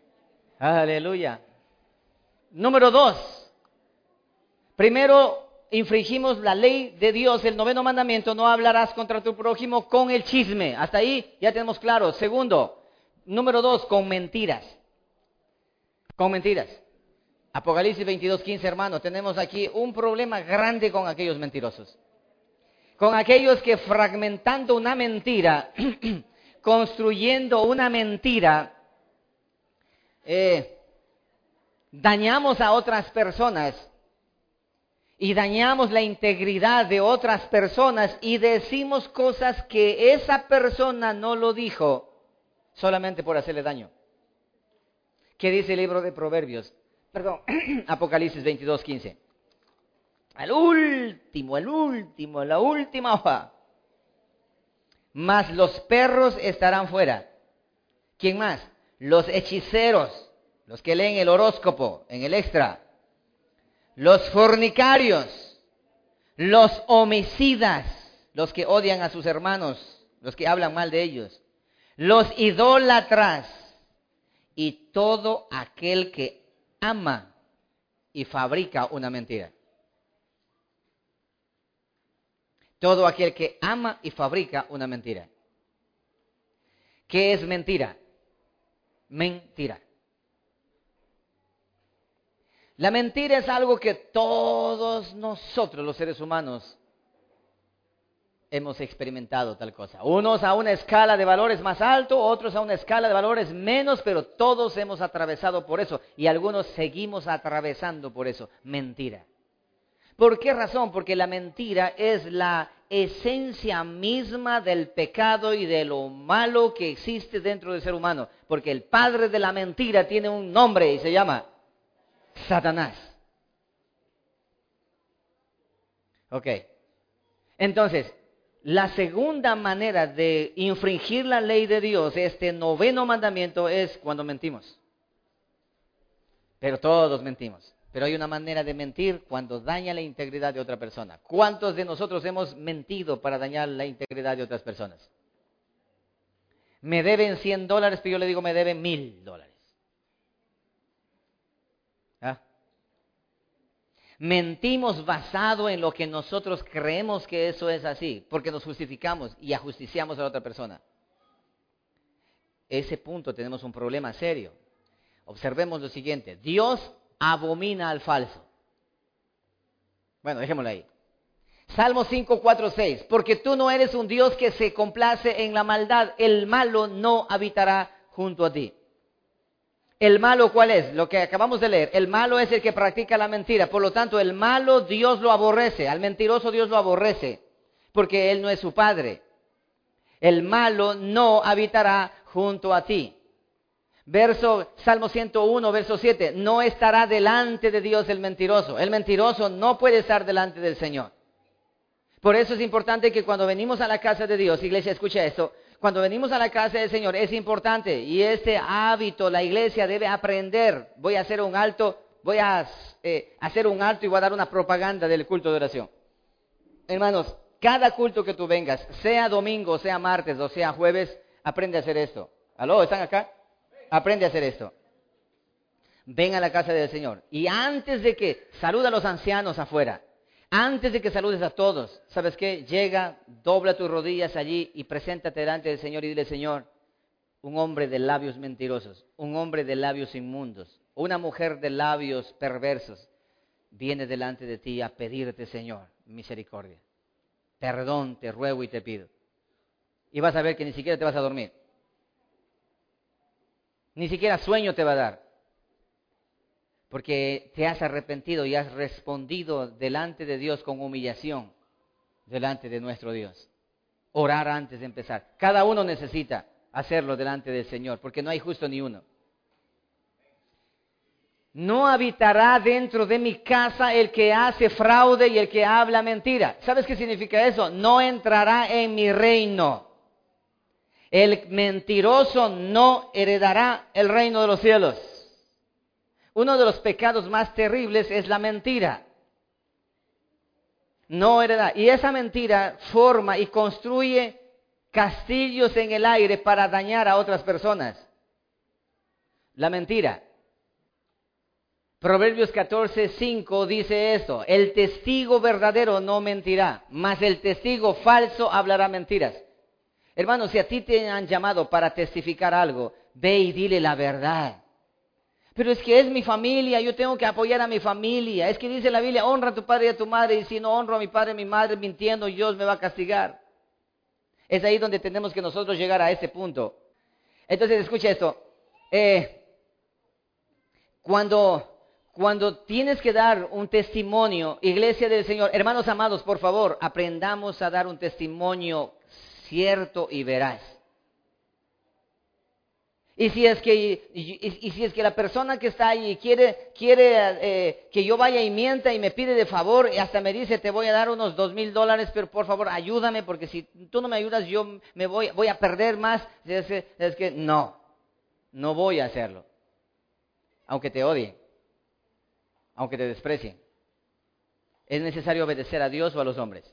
Aleluya. Número dos. Primero, infringimos la ley de Dios, el noveno mandamiento, no hablarás contra tu prójimo con el chisme. Hasta ahí ya tenemos claro. Segundo, número dos, con mentiras. Con mentiras. Apocalipsis veintidós, quince, hermanos, tenemos aquí un problema grande con aquellos mentirosos. Con aquellos que fragmentando una mentira, construyendo una mentira, eh, dañamos a otras personas y dañamos la integridad de otras personas y decimos cosas que esa persona no lo dijo solamente por hacerle daño. ¿Qué dice el libro de Proverbios? Perdón, Apocalipsis veintidós, quince. Al último, el último, la última hoja. Mas los perros estarán fuera. ¿Quién más? Los hechiceros, los que leen el horóscopo en el extra. Los fornicarios, los homicidas, los que odian a sus hermanos, los que hablan mal de ellos. Los idólatras y todo aquel que ama y fabrica una mentira. Todo aquel que ama y fabrica una mentira. ¿Qué es mentira? Mentira. La mentira es algo que todos nosotros, los seres humanos, hemos experimentado tal cosa. Unos a una escala de valores más alto, otros a una escala de valores menos, pero todos hemos atravesado por eso y algunos seguimos atravesando por eso. Mentira. ¿Por qué razón? Porque la mentira es la esencia misma del pecado y de lo malo que existe dentro del ser humano. Porque el padre de la mentira tiene un nombre y se llama Satanás. Ok. Entonces, la segunda manera de infringir la ley de Dios, este noveno mandamiento, es cuando mentimos. Pero todos mentimos. Pero hay una manera de mentir cuando daña la integridad de otra persona. ¿Cuántos de nosotros hemos mentido para dañar la integridad de otras personas? Me deben cien dólares, pero yo le digo me deben mil dólares. ¿Ah? Mentimos basado en lo que nosotros creemos que eso es así, porque nos justificamos y ajusticiamos a la otra persona. Ese punto tenemos un problema serio. Observemos lo siguiente. Dios abomina al falso. Bueno, dejémoslo ahí. Salmo cinco, cuatro, seis. Porque tú no eres un Dios que se complace en la maldad. El malo no habitará junto a ti. ¿El malo cuál es? Lo que acabamos de leer. El malo es el que practica la mentira. Por lo tanto, el malo Dios lo aborrece. Al mentiroso Dios lo aborrece. Porque él no es su padre. El malo no habitará junto a ti. Verso, Salmo ciento uno, verso siete. No estará delante de Dios el mentiroso. El mentiroso no puede estar delante del Señor. Por eso es importante que cuando venimos a la casa de Dios, iglesia, escucha esto. Cuando venimos a la casa del Señor es importante y este hábito la iglesia debe aprender. Voy a hacer un alto, voy a eh, hacer un alto y voy a dar una propaganda del culto de oración. Hermanos, cada culto que tú vengas, sea domingo, sea martes o sea jueves, aprende a hacer esto. ¿Aló? ¿Están acá? Aprende a hacer esto. Ven a la casa del Señor. Y antes de que saluda a los ancianos afuera, antes de que saludes a todos, ¿sabes qué? Llega, dobla tus rodillas allí y preséntate delante del Señor y dile, Señor, un hombre de labios mentirosos, un hombre de labios inmundos, una mujer de labios perversos, viene delante de ti a pedirte, Señor, misericordia. Perdón, te ruego y te pido. Y vas a ver que ni siquiera te vas a dormir. Ni siquiera sueño te va a dar. Porque te has arrepentido y has respondido delante de Dios con humillación, delante de nuestro Dios. Orar antes de empezar. Cada uno necesita hacerlo delante del Señor, porque no hay justo ni uno. No habitará dentro de mi casa el que hace fraude y el que habla mentira. ¿Sabes qué significa eso? No entrará en mi reino. El mentiroso no heredará el reino de los cielos. Uno de los pecados más terribles es la mentira. No heredará. Y esa mentira forma y construye castillos en el aire para dañar a otras personas. La mentira. Proverbios catorce, cinco dice esto: el testigo verdadero no mentirá, mas el testigo falso hablará mentiras. Hermanos, si a ti te han llamado para testificar algo, ve y dile la verdad. Pero es que es mi familia, yo tengo que apoyar a mi familia. Es que dice la Biblia, honra a tu padre y a tu madre, y si no honro a mi padre y a mi madre mintiendo, Dios me va a castigar. Es ahí donde tenemos que nosotros llegar a ese punto. Entonces, escucha esto. Eh, cuando, cuando tienes que dar un testimonio, iglesia del Señor, hermanos amados, por favor, aprendamos a dar un testimonio cierto y veraz. Y si es que, y, y, y si es que la persona que está ahí quiere, quiere eh, que yo vaya y mienta y me pide de favor y hasta me dice, te voy a dar unos dos mil dólares, pero por favor ayúdame, porque si tú no me ayudas yo me voy, voy a perder más. Es que, es que no, no voy a hacerlo. Aunque te odien, aunque te desprecien. ¿Es necesario obedecer a Dios o a los hombres?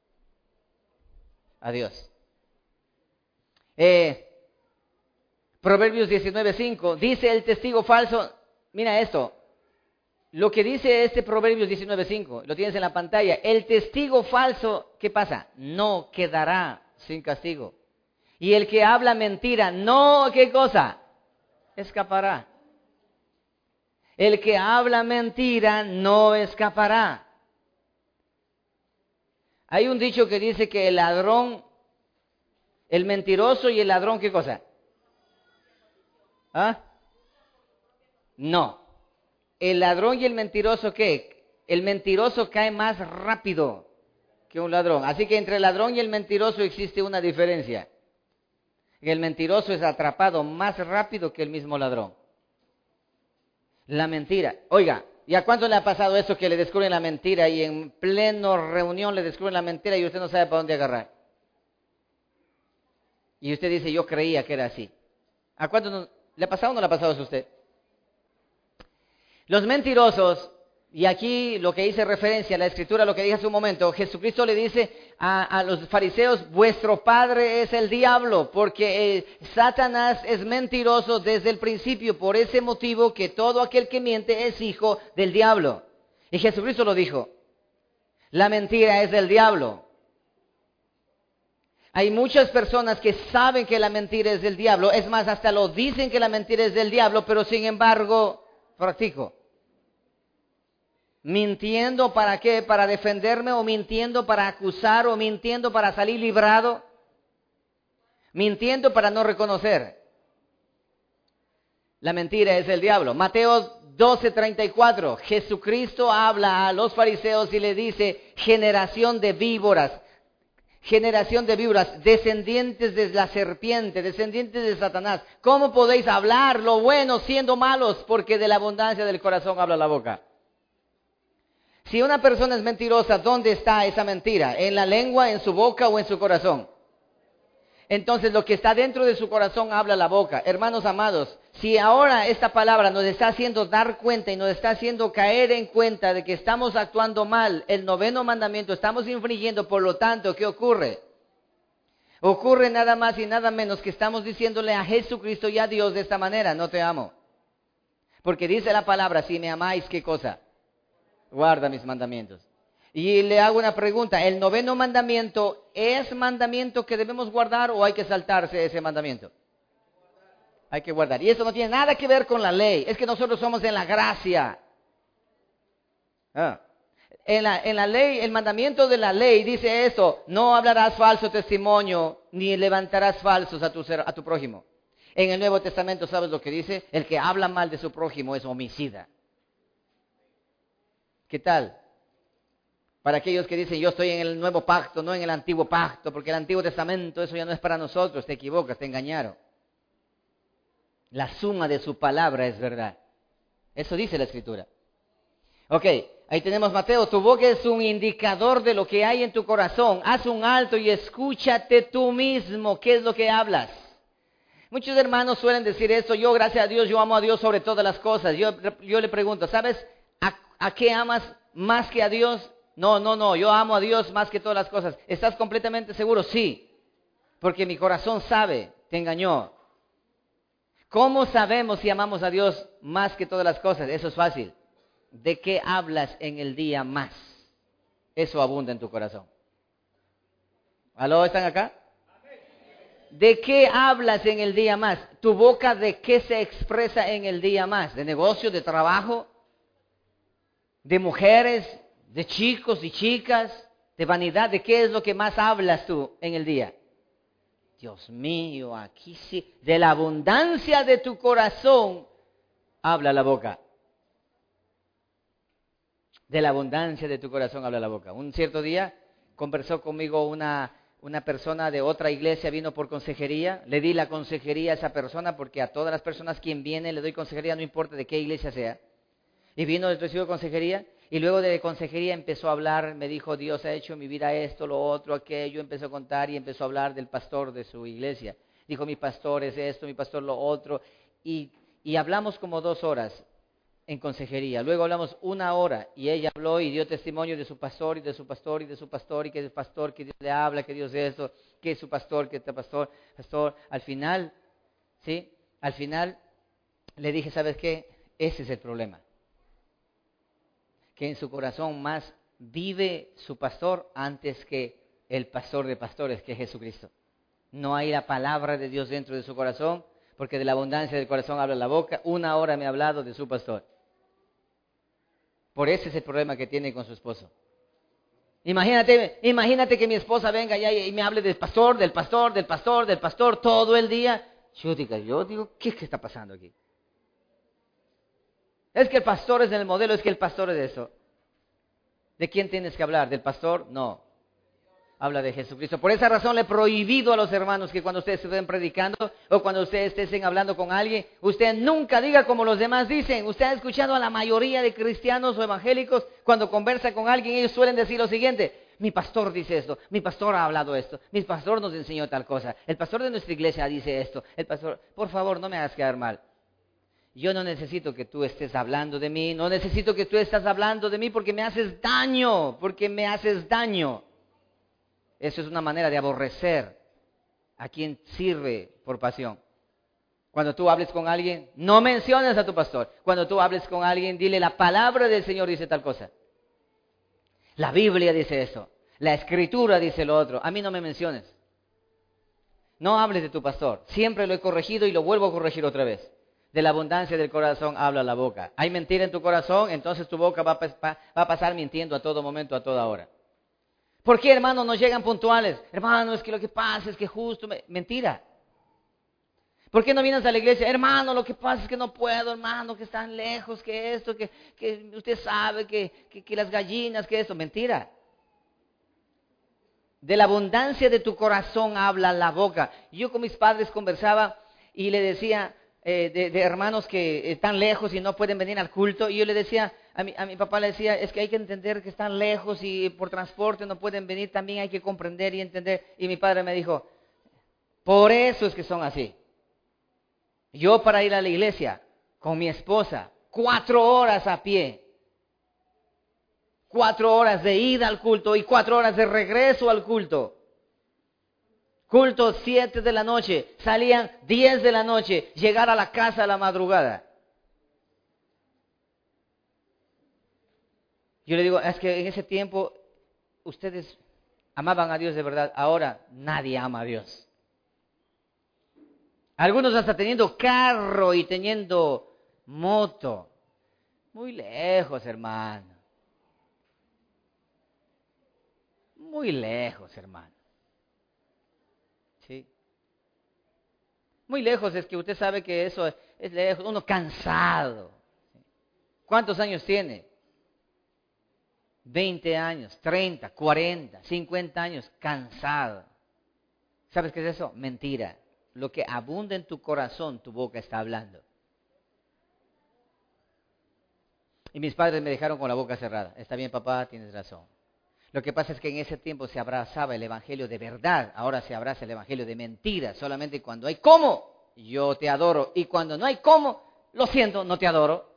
A Dios. Eh... Proverbios diecinueve, cinco, dice el testigo falso, mira esto, lo que dice este Proverbios diecinueve, cinco, lo tienes en la pantalla, el testigo falso, ¿qué pasa? No quedará sin castigo. Y el que habla mentira, no, ¿qué cosa? Escapará. El que habla mentira no escapará. Hay un dicho que dice que el ladrón, el mentiroso y el ladrón, ¿qué cosa? ¿Ah? No. El ladrón y el mentiroso, ¿qué? El mentiroso cae más rápido que un ladrón. Así que entre el ladrón y el mentiroso existe una diferencia. El mentiroso es atrapado más rápido que el mismo ladrón. La mentira. Oiga, ¿y a cuánto le ha pasado eso que le descubren la mentira y en pleno reunión le descubren la mentira y usted no sabe para dónde agarrar? Y usted dice, yo creía que era así. ¿A cuánto no? ¿Le ha pasado o no le ha pasado eso a usted? Los mentirosos, y aquí lo que hice referencia a la Escritura, lo que dije hace un momento, Jesucristo le dice a, a los fariseos, vuestro padre es el diablo, porque eh, Satanás es mentiroso desde el principio, por ese motivo que todo aquel que miente es hijo del diablo. Y Jesucristo lo dijo, la mentira es del diablo. Hay muchas personas que saben que la mentira es del diablo, es más, hasta lo dicen que la mentira es del diablo, pero sin embargo, practico. ¿Mintiendo para qué? ¿Para defenderme o mintiendo para acusar o mintiendo para salir librado? Mintiendo para no reconocer. La mentira es del diablo. Mateo doce, treinta y cuatro, Jesucristo habla a los fariseos y le dice, generación de víboras. Generación de víboras, descendientes de la serpiente, descendientes de Satanás. ¿Cómo podéis hablar lo bueno siendo malos? Porque de la abundancia del corazón habla la boca. Si una persona es mentirosa, ¿dónde está esa mentira? ¿En la lengua, en su boca o en su corazón? Entonces lo que está dentro de su corazón habla la boca. Hermanos amados, si ahora esta palabra nos está haciendo dar cuenta y nos está haciendo caer en cuenta de que estamos actuando mal, el noveno mandamiento estamos infringiendo, por lo tanto, ¿qué ocurre? Ocurre nada más y nada menos que estamos diciéndole a Jesucristo y a Dios de esta manera, no te amo. Porque dice la palabra, si me amáis, ¿qué cosa? Guarda mis mandamientos. Y le hago una pregunta, ¿el noveno mandamiento es mandamiento que debemos guardar o hay que saltarse ese mandamiento? Hay que guardar. Y eso no tiene nada que ver con la ley, es que nosotros somos en la gracia. Ah. En la, en la ley, el mandamiento de la ley dice esto, no hablarás falso testimonio, ni levantarás falsos a tu, a tu prójimo. En el Nuevo Testamento, ¿sabes lo que dice? El que habla mal de su prójimo es homicida. ¿Qué tal? Para aquellos que dicen, yo estoy en el nuevo pacto, no en el antiguo pacto, porque el Antiguo Testamento, eso ya no es para nosotros, te equivocas, te engañaron. La suma de su palabra es verdad. Eso dice la Escritura. Ok, ahí tenemos Mateo, tu boca es un indicador de lo que hay en tu corazón. Haz un alto y escúchate tú mismo, ¿qué es lo que hablas? Muchos hermanos suelen decir esto, yo gracias a Dios, yo amo a Dios sobre todas las cosas. Yo, yo le pregunto, ¿sabes a, a qué amas más que a Dios? No, no, no, yo amo a Dios más que todas las cosas. ¿Estás completamente seguro? Sí, porque mi corazón sabe, te engañó. ¿Cómo sabemos si amamos a Dios más que todas las cosas? Eso es fácil. ¿de qué hablas en el día más? Eso abunda en tu corazón. ¿Aló? ¿Están acá? ¿De qué hablas en el día más? ¿Tu boca de qué se expresa en el día más? ¿De negocio, de trabajo, de mujeres, de chicos y chicas, de vanidad? ¿De qué es lo que más hablas tú en el día? Dios mío, aquí sí. De la abundancia de tu corazón habla la boca. De la abundancia de tu corazón habla la boca. Un cierto día conversó conmigo una, una persona de otra iglesia, vino por consejería. Le di la consejería a esa persona porque a todas las personas quien viene le doy consejería, no importa de qué iglesia sea. Y vino, recibió consejería y luego de consejería empezó a hablar, me dijo, Dios ha hecho en mi vida esto, lo otro, aquello. Empezó a contar y empezó a hablar del pastor de su iglesia. Dijo, mi pastor es esto, mi pastor lo otro. Y, y hablamos como dos horas en consejería. Luego hablamos una hora y ella habló y dio testimonio de su pastor y de su pastor y de su pastor y que es pastor, que Dios le habla, que Dios es esto, que es su pastor, que este pastor, pastor. Al final, ¿sí? Al final le dije, ¿sabes qué? Ese es el problema. Que en su corazón más vive su pastor antes que el pastor de pastores, que es Jesucristo. No hay la palabra de Dios dentro de su corazón, porque de la abundancia del corazón habla la boca. Una hora me ha hablado de su pastor. Por ese es el problema que tiene con su esposo. Imagínate, imagínate que mi esposa venga allá y me hable del pastor, del pastor, del pastor, del pastor, todo el día. Yo digo, yo digo, ¿qué, qué está pasando aquí? Es que el pastor es el modelo, es que el pastor es eso. ¿De quién tienes que hablar? ¿Del pastor? No. Habla de Jesucristo. Por esa razón le he prohibido a los hermanos que cuando ustedes estén predicando o cuando ustedes estén hablando con alguien, usted nunca diga como los demás dicen. Usted ha escuchado a la mayoría de cristianos o evangélicos cuando conversa con alguien, ellos suelen decir lo siguiente: mi pastor dice esto, mi pastor ha hablado esto, mi pastor nos enseñó tal cosa, el pastor de nuestra iglesia dice esto, el pastor, por favor no me hagas quedar mal. Yo no necesito que tú estés hablando de mí, no necesito que tú estés hablando de mí porque me haces daño, porque me haces daño. Eso es una manera de aborrecer a quien sirve por pasión. Cuando tú hables con alguien, no menciones a tu pastor. Cuando tú hables con alguien, dile la palabra del Señor dice tal cosa. La Biblia dice eso. La Escritura dice lo otro. A mí no me menciones. No hables de tu pastor. Siempre lo he corregido y lo vuelvo a corregir otra vez. De la abundancia del corazón habla la boca. Hay mentira en tu corazón, entonces tu boca va a, va a pasar mintiendo a todo momento, a toda hora. ¿Por qué, hermano, no llegan puntuales? Hermano, es que lo que pasa es que justo... Me... Mentira. ¿Por qué no vienes a la iglesia? Hermano, lo que pasa es que no puedo, hermano, que están lejos, que esto, que, que usted sabe, que, que, que las gallinas, que esto. Mentira. De la abundancia de tu corazón habla la boca. Yo con mis padres conversaba y le decía... Eh, de, de hermanos que están lejos y no pueden venir al culto, y yo le decía, a mi, a mi papá le decía, es que hay que entender que están lejos y por transporte no pueden venir, también hay que comprender y entender, y mi padre me dijo, por eso es que son así. Yo para ir a la iglesia con mi esposa, cuatro horas a pie, cuatro horas de ida al culto y cuatro horas de regreso al culto. Culto siete de la noche, salían diez de la noche, llegar a la casa a la madrugada. Yo le digo, es que en ese tiempo ustedes amaban a Dios de verdad, ahora nadie ama a Dios. Algunos hasta teniendo carro y teniendo moto, muy lejos, hermano. Muy lejos, hermano. ¿Sí? Muy lejos es que usted sabe que eso es lejos, uno cansado. ¿Cuántos años tiene? veinte años, treinta, cuarenta, cincuenta años, cansado. ¿Sabes qué es eso? Mentira. Lo que abunda en tu corazón, tu boca está hablando. Y mis padres me dejaron con la boca cerrada. Está bien, papá, tienes razón. Lo que pasa es que en ese tiempo se abrazaba el evangelio de verdad, ahora se abraza el evangelio de mentira. Solamente cuando hay cómo, yo te adoro. Y cuando no hay cómo, lo siento, no te adoro.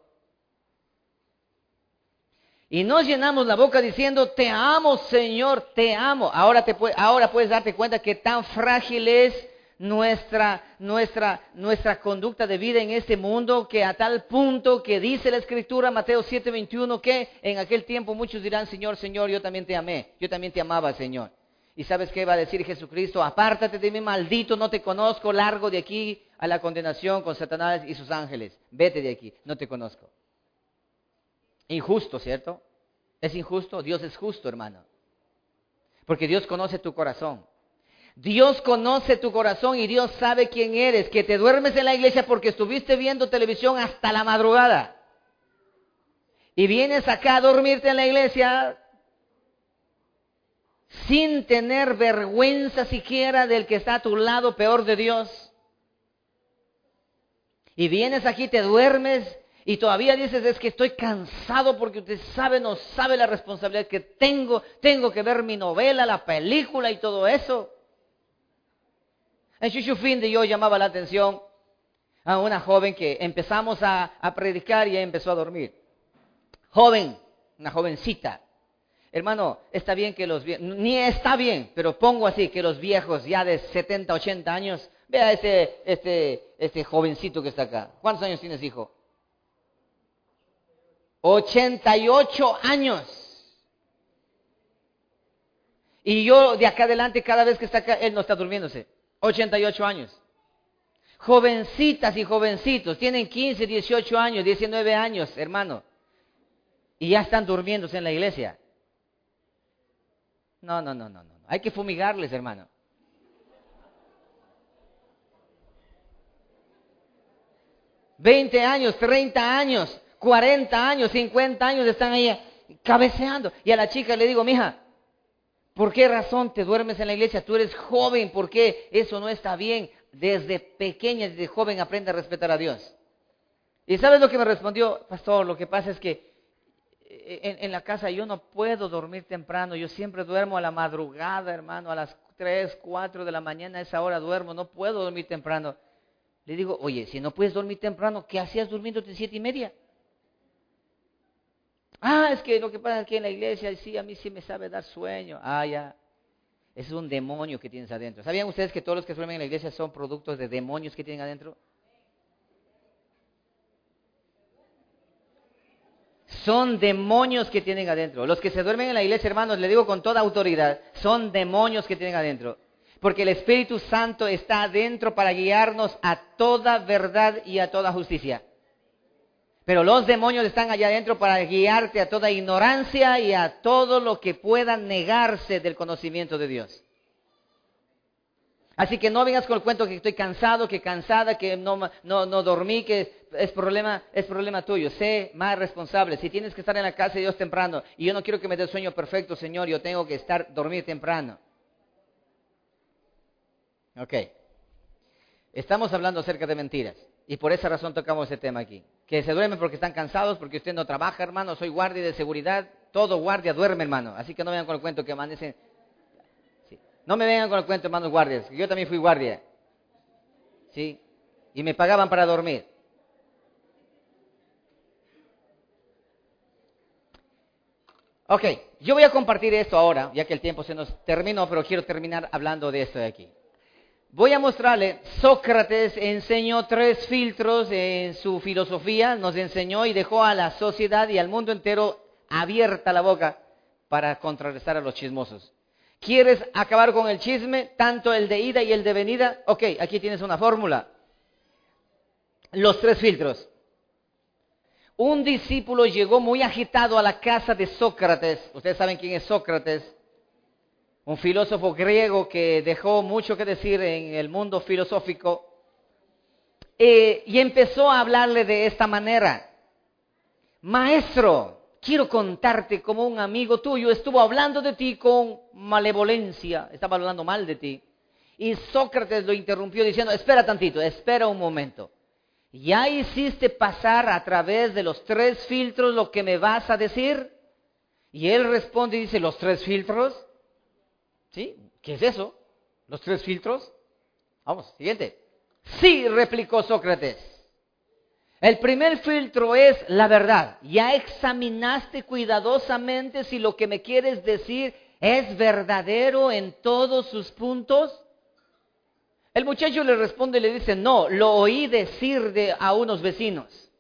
Y nos llenamos la boca diciendo, te amo, Señor, te amo. Ahora, te, ahora puedes darte cuenta que tan frágil es nuestra, nuestra, nuestra conducta de vida en este mundo, que a tal punto que dice la Escritura, Mateo siete veintiuno, que en aquel tiempo muchos dirán, Señor, Señor, yo también te amé, yo también te amaba, Señor. ¿Y sabes qué va a decir Jesucristo? Apártate de mí, maldito, no te conozco, largo de aquí a la condenación con Satanás y sus ángeles. Vete de aquí, no te conozco. Injusto, ¿cierto? ¿Es injusto? Dios es justo, hermano. Porque Dios conoce tu corazón. Dios conoce tu corazón y Dios sabe quién eres. Que te duermes en la iglesia porque estuviste viendo televisión hasta la madrugada. Y vienes acá a dormirte en la iglesia sin tener vergüenza siquiera del que está a tu lado, peor de Dios. Y vienes aquí, te duermes y todavía dices, es que estoy cansado porque usted sabe, no sabe la responsabilidad que tengo. Tengo que ver mi novela, la película y todo eso. En Chuchufinde yo llamaba la atención a una joven que empezamos a, a predicar y ella empezó a dormir. Joven, una jovencita. Hermano, está bien que los viejos, ni está bien, pero pongo así, que los viejos ya de setenta, ochenta años, vea este, este, este jovencito que está acá. ¿Cuántos años tienes, hijo? ochenta y ocho años. Y yo de acá adelante, cada vez que está acá, él no está durmiéndose. ochenta y ocho años. Jovencitas y jovencitos, tienen quince, dieciocho años, diecinueve años, hermano. Y ya están durmiéndose en la iglesia. No, no, no, no, no. Hay que fumigarles, hermano. veinte años, treinta años, cuarenta años, cincuenta años están ahí cabeceando. Y a la chica le digo, mija, ¿por qué razón te duermes en la iglesia? Tú eres joven, ¿por qué eso no está bien? Desde pequeña, desde joven, aprende a respetar a Dios. ¿Y sabes lo que me respondió? Pastor, lo que pasa es que en, en la casa yo no puedo dormir temprano. Yo siempre duermo a la madrugada, hermano, a las tres, cuatro de la mañana, a esa hora duermo. No puedo dormir temprano. Le digo, oye, si no puedes dormir temprano, ¿qué hacías durmiéndote siete y media? Ah, es que lo que pasa es que en la iglesia, sí, a mí sí me sabe dar sueño. Ah, ya. Es un demonio que tienes adentro. ¿Sabían ustedes que todos los que duermen en la iglesia son productos de demonios que tienen adentro? Son demonios que tienen adentro. Los que se duermen en la iglesia, hermanos, le digo con toda autoridad, son demonios que tienen adentro. Porque el Espíritu Santo está adentro para guiarnos a toda verdad y a toda justicia. Pero los demonios están allá adentro para guiarte a toda ignorancia y a todo lo que pueda negarse del conocimiento de Dios. Así que no vengas con el cuento que estoy cansado, que cansada, que no, no, no dormí, que es problema, es problema tuyo. Sé más responsable. Si tienes que estar en la casa de Dios temprano y yo no quiero que me dé sueño perfecto, Señor, yo tengo que estar, dormir temprano. Ok. Estamos hablando acerca de mentiras. Y por esa razón tocamos ese tema aquí. Que se duermen porque están cansados, porque usted no trabaja, hermano. Soy guardia de seguridad. Todo guardia duerme, hermano. Así que no vengan con el cuento que amanecen. Sí. No me vengan con el cuento, hermanos guardias. Yo también fui guardia. ¿Sí? Y me pagaban para dormir. Ok. Yo voy a compartir esto ahora, ya que el tiempo se nos terminó, pero quiero terminar hablando de esto de aquí. Voy a mostrarle, Sócrates enseñó tres filtros en su filosofía, nos enseñó y dejó a la sociedad y al mundo entero abierta la boca para contrarrestar a los chismosos. ¿Quieres acabar con el chisme, tanto el de ida y el de venida? Ok, aquí tienes una fórmula. Los tres filtros. Un discípulo llegó muy agitado a la casa de Sócrates. Ustedes saben quién es Sócrates. Un filósofo griego que dejó mucho que decir en el mundo filosófico, eh, y empezó a hablarle de esta manera. Maestro, quiero contarte cómo un amigo tuyo estuvo hablando de ti con malevolencia, estaba hablando mal de ti. Y Sócrates lo interrumpió diciendo, espera tantito, espera un momento. ¿Ya hiciste pasar a través de los tres filtros lo que me vas a decir? Y él responde y dice, ¿los tres filtros? ¿Sí? ¿Qué es eso? ¿Los tres filtros? Vamos, siguiente. Sí, replicó Sócrates. El primer filtro es la verdad. ¿Ya examinaste cuidadosamente si lo que me quieres decir es verdadero en todos sus puntos? El muchacho le responde y le dice, no, lo oí decir de, a unos vecinos.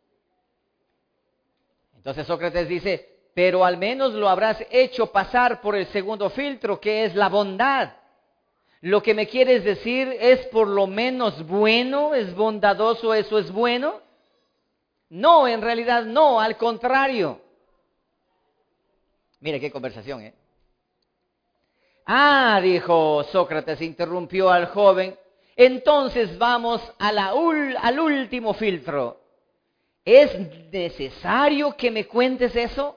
Entonces Sócrates dice, pero al menos lo habrás hecho pasar por el segundo filtro, que es la bondad. Lo que me quieres decir es por lo menos bueno, es bondadoso, eso es bueno. No, en realidad no, al contrario. Mire qué conversación, ¿eh? Ah, dijo Sócrates, interrumpió al joven. Entonces vamos a la ul- al último filtro. ¿Es necesario que me cuentes eso?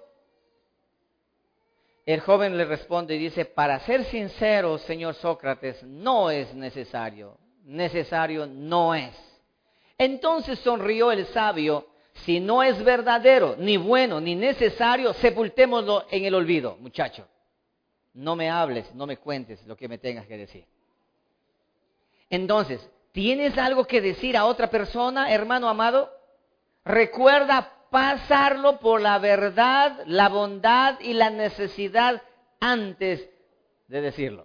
El joven le responde y dice, para ser sincero, señor Sócrates, no es necesario. Necesario no es. Entonces sonrió el sabio, si no es verdadero, ni bueno, ni necesario, sepultémoslo en el olvido, muchacho. No me hables, no me cuentes lo que me tengas que decir. Entonces, ¿tienes algo que decir a otra persona, hermano amado? Recuerda pasarlo por la verdad, la bondad y la necesidad antes de decirlo.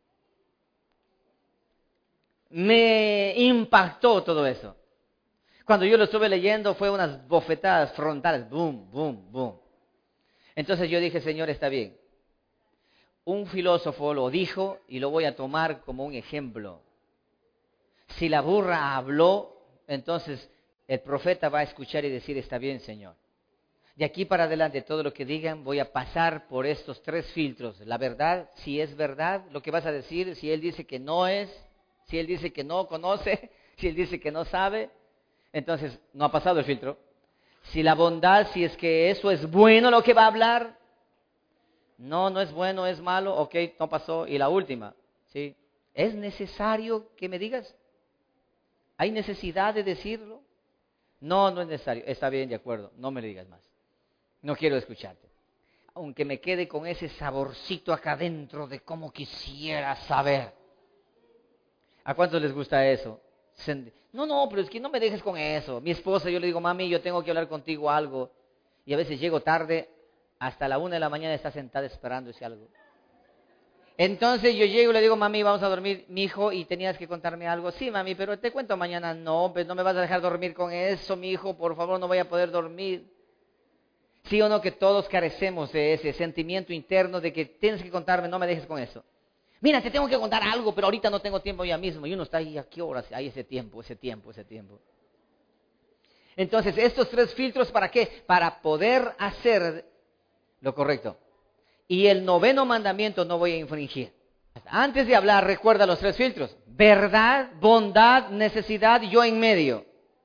Me impactó todo eso. Cuando yo lo estuve leyendo fue unas bofetadas frontales, boom, boom, boom. Entonces yo dije, Señor, está bien. Un filósofo lo dijo y lo voy a tomar como un ejemplo. Si la burra habló, entonces el profeta va a escuchar y decir, está bien, Señor. De aquí para adelante, todo lo que digan, voy a pasar por estos tres filtros. La verdad, si es verdad, lo que vas a decir, si él dice que no es, si él dice que no conoce, si él dice que no sabe, entonces no ha pasado el filtro. Si la bondad, si es que eso es bueno lo que va a hablar, no, no es bueno, es malo, ok, no pasó. Y la última, ¿sí? ¿Es necesario que me digas? ¿Hay necesidad de decirlo? No, no es necesario. Está bien, de acuerdo, no me lo digas más. No quiero escucharte. Aunque me quede con ese saborcito acá dentro de cómo quisiera saber. ¿A cuántos les gusta eso? No, no, pero es que no me dejes con eso. Mi esposa, yo le digo, mami, yo tengo que hablar contigo algo. Y a veces llego tarde, hasta la una de la mañana está sentada esperando ese algo. Entonces yo llego y le digo, mami, vamos a dormir, mi hijo, y tenías que contarme algo. Sí, mami, pero te cuento mañana. No, pues no me vas a dejar dormir con eso, mi hijo, por favor, no voy a poder dormir. Sí o no que todos carecemos de ese sentimiento interno de que tienes que contarme, no me dejes con eso. Mira, te tengo que contar algo, pero ahorita no tengo tiempo ya mismo. Y uno está ahí, ¿a qué horas? Hay ese tiempo, ese tiempo, ese tiempo. Entonces, estos tres filtros, ¿para qué? Para poder hacer lo correcto. Y el noveno mandamiento no voy a infringir. Antes de hablar, recuerda los tres filtros. Verdad, bondad, necesidad, yo en medio.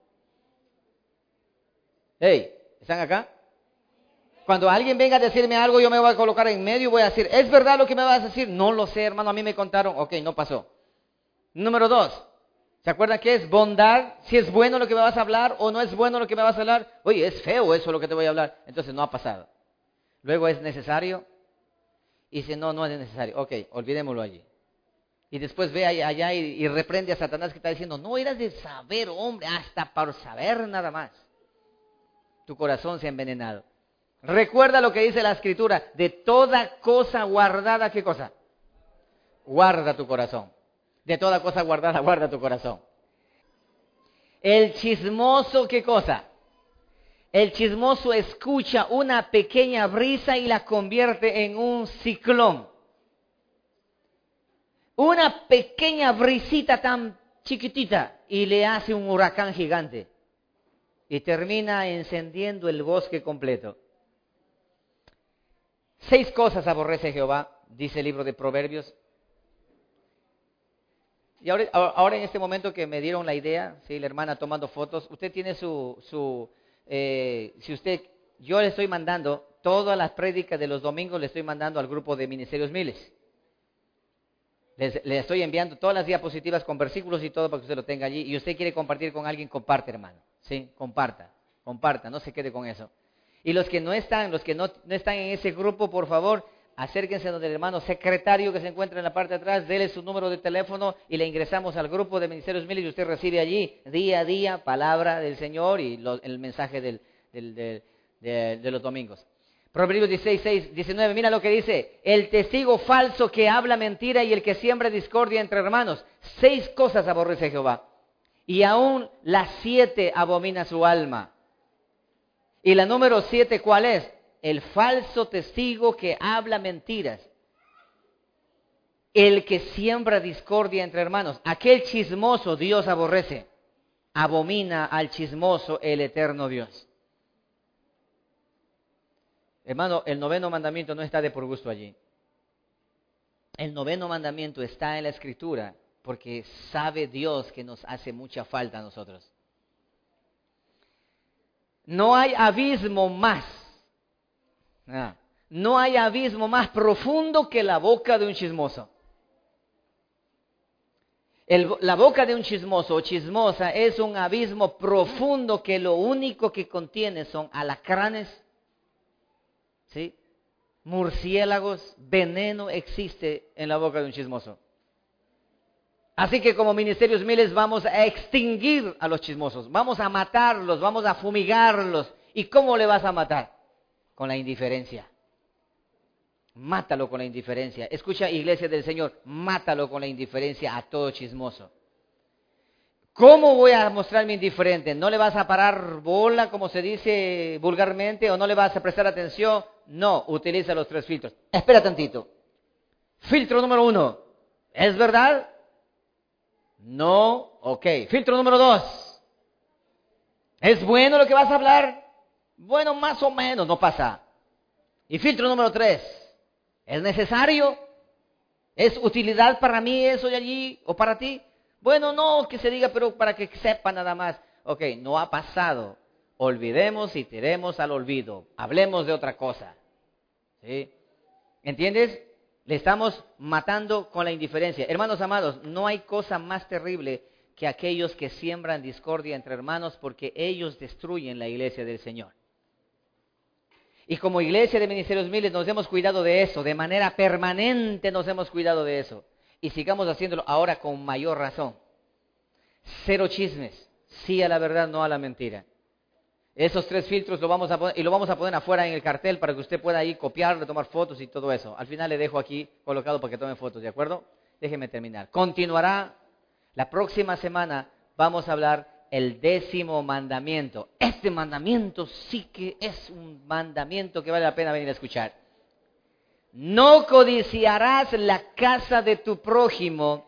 Hey, ¿están acá? Cuando alguien venga a decirme algo, yo me voy a colocar en medio y voy a decir, ¿es verdad lo que me vas a decir? No lo sé, hermano, a mí me contaron. Ok, no pasó. Número dos, ¿se acuerdan qué es bondad? Si es bueno lo que me vas a hablar o no es bueno lo que me vas a hablar. Oye, es feo eso lo que te voy a hablar. Entonces no ha pasado. Luego es necesario. Y dice, no, no es necesario. Ok, olvidémoslo allí. Y después ve allá y, y reprende a Satanás que está diciendo, no eras de saber, hombre, hasta para saber nada más. Tu corazón se ha envenenado. Recuerda lo que dice la Escritura, de toda cosa guardada, ¿qué cosa? Guarda tu corazón. De toda cosa guardada, guarda tu corazón. El chismoso, ¿qué cosa? El chismoso escucha una pequeña brisa y la convierte en un ciclón. Una pequeña brisita tan chiquitita y le hace un huracán gigante. Y termina encendiendo el bosque completo. Seis cosas aborrece Jehová, dice el libro de Proverbios. Y ahora, ahora en este momento que me dieron la idea, ¿sí? La hermana tomando fotos, usted tiene su, su eh, si usted, yo le estoy mandando, todas las prédicas de los domingos le estoy mandando al grupo de Ministerios Miles. Les, le estoy enviando todas las diapositivas con versículos y todo para que usted lo tenga allí. Y usted quiere compartir con alguien, comparte, hermano. Sí, comparta, comparta, no se quede con eso. Y los que no están, los que no, no están en ese grupo, por favor, acérquense donde el hermano secretario que se encuentra en la parte de atrás, déle su número de teléfono y le ingresamos al grupo de Ministerios Miles y usted recibe allí, día a día, palabra del Señor y lo, el mensaje del, del, del, de, de los domingos. Proverbios dieciséis, seis, diecinueve, mira lo que dice. El testigo falso que habla mentira y el que siembra discordia entre hermanos. Seis cosas aborrece Jehová. Y aún las siete abomina su alma. Y la número siete, ¿cuál es? El falso testigo que habla mentiras. El que siembra discordia entre hermanos. Aquel chismoso Dios aborrece. Abomina al chismoso el eterno Dios. Hermano, el noveno mandamiento no está de por gusto allí. El noveno mandamiento está en la Escritura porque sabe Dios que nos hace mucha falta a nosotros. No hay abismo más. Ah, no hay abismo más profundo que la boca de un chismoso. El, la boca de un chismoso o chismosa es un abismo profundo que lo único que contiene son alacranes, ¿sí? Murciélagos, veneno existe en la boca de un chismoso. Así que como Ministerios Miles vamos a extinguir a los chismosos, vamos a matarlos, vamos a fumigarlos. ¿Y cómo le vas a matar? Con la indiferencia. Mátalo con la indiferencia. Escucha, iglesia del Señor, mátalo con la indiferencia a todo chismoso. ¿Cómo voy a mostrarme indiferente? ¿No le vas a parar bola, como se dice vulgarmente, o no le vas a prestar atención? No, utiliza los tres filtros. Espera tantito. Filtro número uno, ¿es verdad? No, ok. Filtro número dos, ¿es bueno lo que vas a hablar? Bueno, más o menos, no pasa. Y filtro número tres, ¿es necesario? ¿Es utilidad para mí eso de allí o para ti? Bueno, no, que se diga, pero para que sepa nada más. Ok, no ha pasado. Olvidemos y tiremos al olvido. Hablemos de otra cosa. ¿Sí? ¿Entiendes? Le estamos matando con la indiferencia. Hermanos amados, no hay cosa más terrible que aquellos que siembran discordia entre hermanos porque ellos destruyen la iglesia del Señor. Y como iglesia de Ministerios Miles nos hemos cuidado de eso, de manera permanente nos hemos cuidado de eso. Y sigamos haciéndolo ahora con mayor razón. Cero chismes, sí a la verdad, no a la mentira. Esos tres filtros lo vamos a poner, y lo vamos a poner afuera en el cartel para que usted pueda ahí copiarlo, tomar fotos y todo eso. Al final le dejo aquí colocado para que tome fotos, ¿de acuerdo? Déjeme terminar. Continuará, la próxima semana vamos a hablar el décimo mandamiento. Este mandamiento sí que es un mandamiento que vale la pena venir a escuchar. No codiciarás la casa de tu prójimo.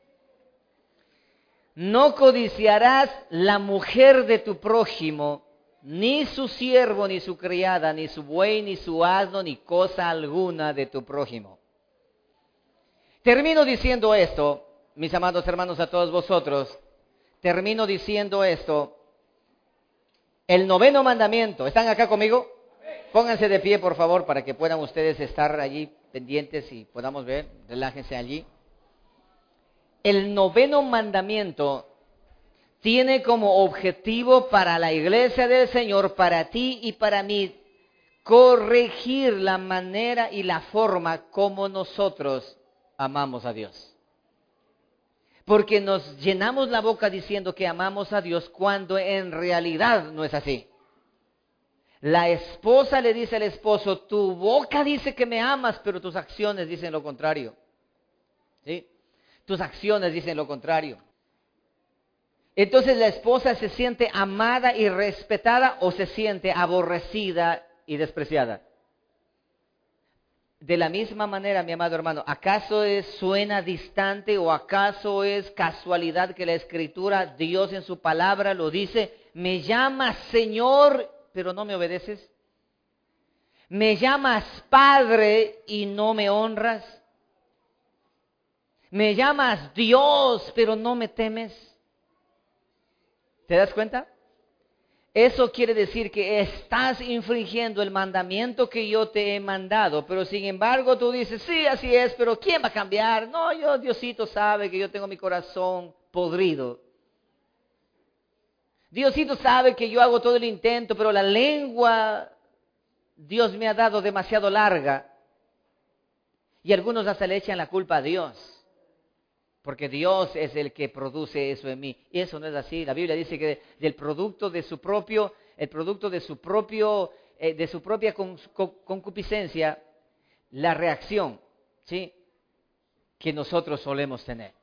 No codiciarás la mujer de tu prójimo, ni su siervo, ni su criada, ni su buey, ni su asno, ni cosa alguna de tu prójimo. Termino diciendo esto, mis amados hermanos, a todos vosotros. Termino diciendo esto. El noveno mandamiento. ¿Están acá conmigo? Pónganse de pie, por favor, para que puedan ustedes estar allí pendientes y podamos ver. Relájense allí. El noveno mandamiento tiene como objetivo para la iglesia del Señor, para ti y para mí, corregir la manera y la forma como nosotros amamos a Dios. Porque nos llenamos la boca diciendo que amamos a Dios cuando en realidad no es así. La esposa le dice al esposo, tu boca dice que me amas, pero tus acciones dicen lo contrario. ¿Sí? Tus acciones dicen lo contrario. Entonces la esposa se siente amada y respetada o se siente aborrecida y despreciada. De la misma manera, mi amado hermano, ¿acaso es, suena distante o acaso es casualidad que la Escritura, Dios en su palabra lo dice? Me llamas Señor, pero no me obedeces. Me llamas Padre y no me honras. Me llamas Dios, pero no me temes. ¿Te das cuenta? Eso quiere decir que estás infringiendo el mandamiento que yo te he mandado, pero sin embargo tú dices, sí, así es, pero ¿quién va a cambiar? No, yo, Diosito sabe que yo tengo mi corazón podrido. Diosito sabe que yo hago todo el intento, pero la lengua Dios me ha dado demasiado larga. Y algunos hasta le echan la culpa a Dios. Porque Dios es el que produce eso en mí. Y eso no es así. La Biblia dice que del producto de su propio, el producto de su propio eh, de su propia con, con, concupiscencia la reacción, ¿sí?, que nosotros solemos tener.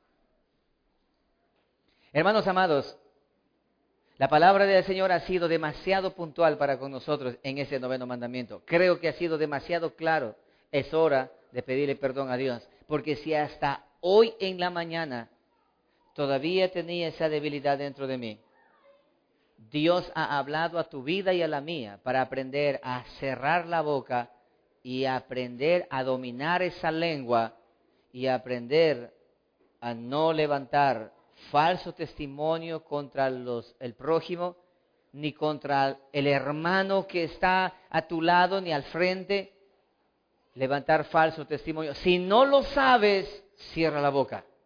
Hermanos amados, la palabra del Señor ha sido demasiado puntual para con nosotros en ese noveno mandamiento. Creo que ha sido demasiado claro. Es hora de pedirle perdón a Dios. Porque si hasta hoy en la mañana todavía tenía esa debilidad dentro de mí, Dios ha hablado a tu vida y a la mía para aprender a cerrar la boca y aprender a dominar esa lengua y aprender a no levantar falso testimonio contra los, el prójimo, ni contra el hermano que está a tu lado, ni al frente. Levantar falso testimonio. Si no lo sabes, cierra la boca.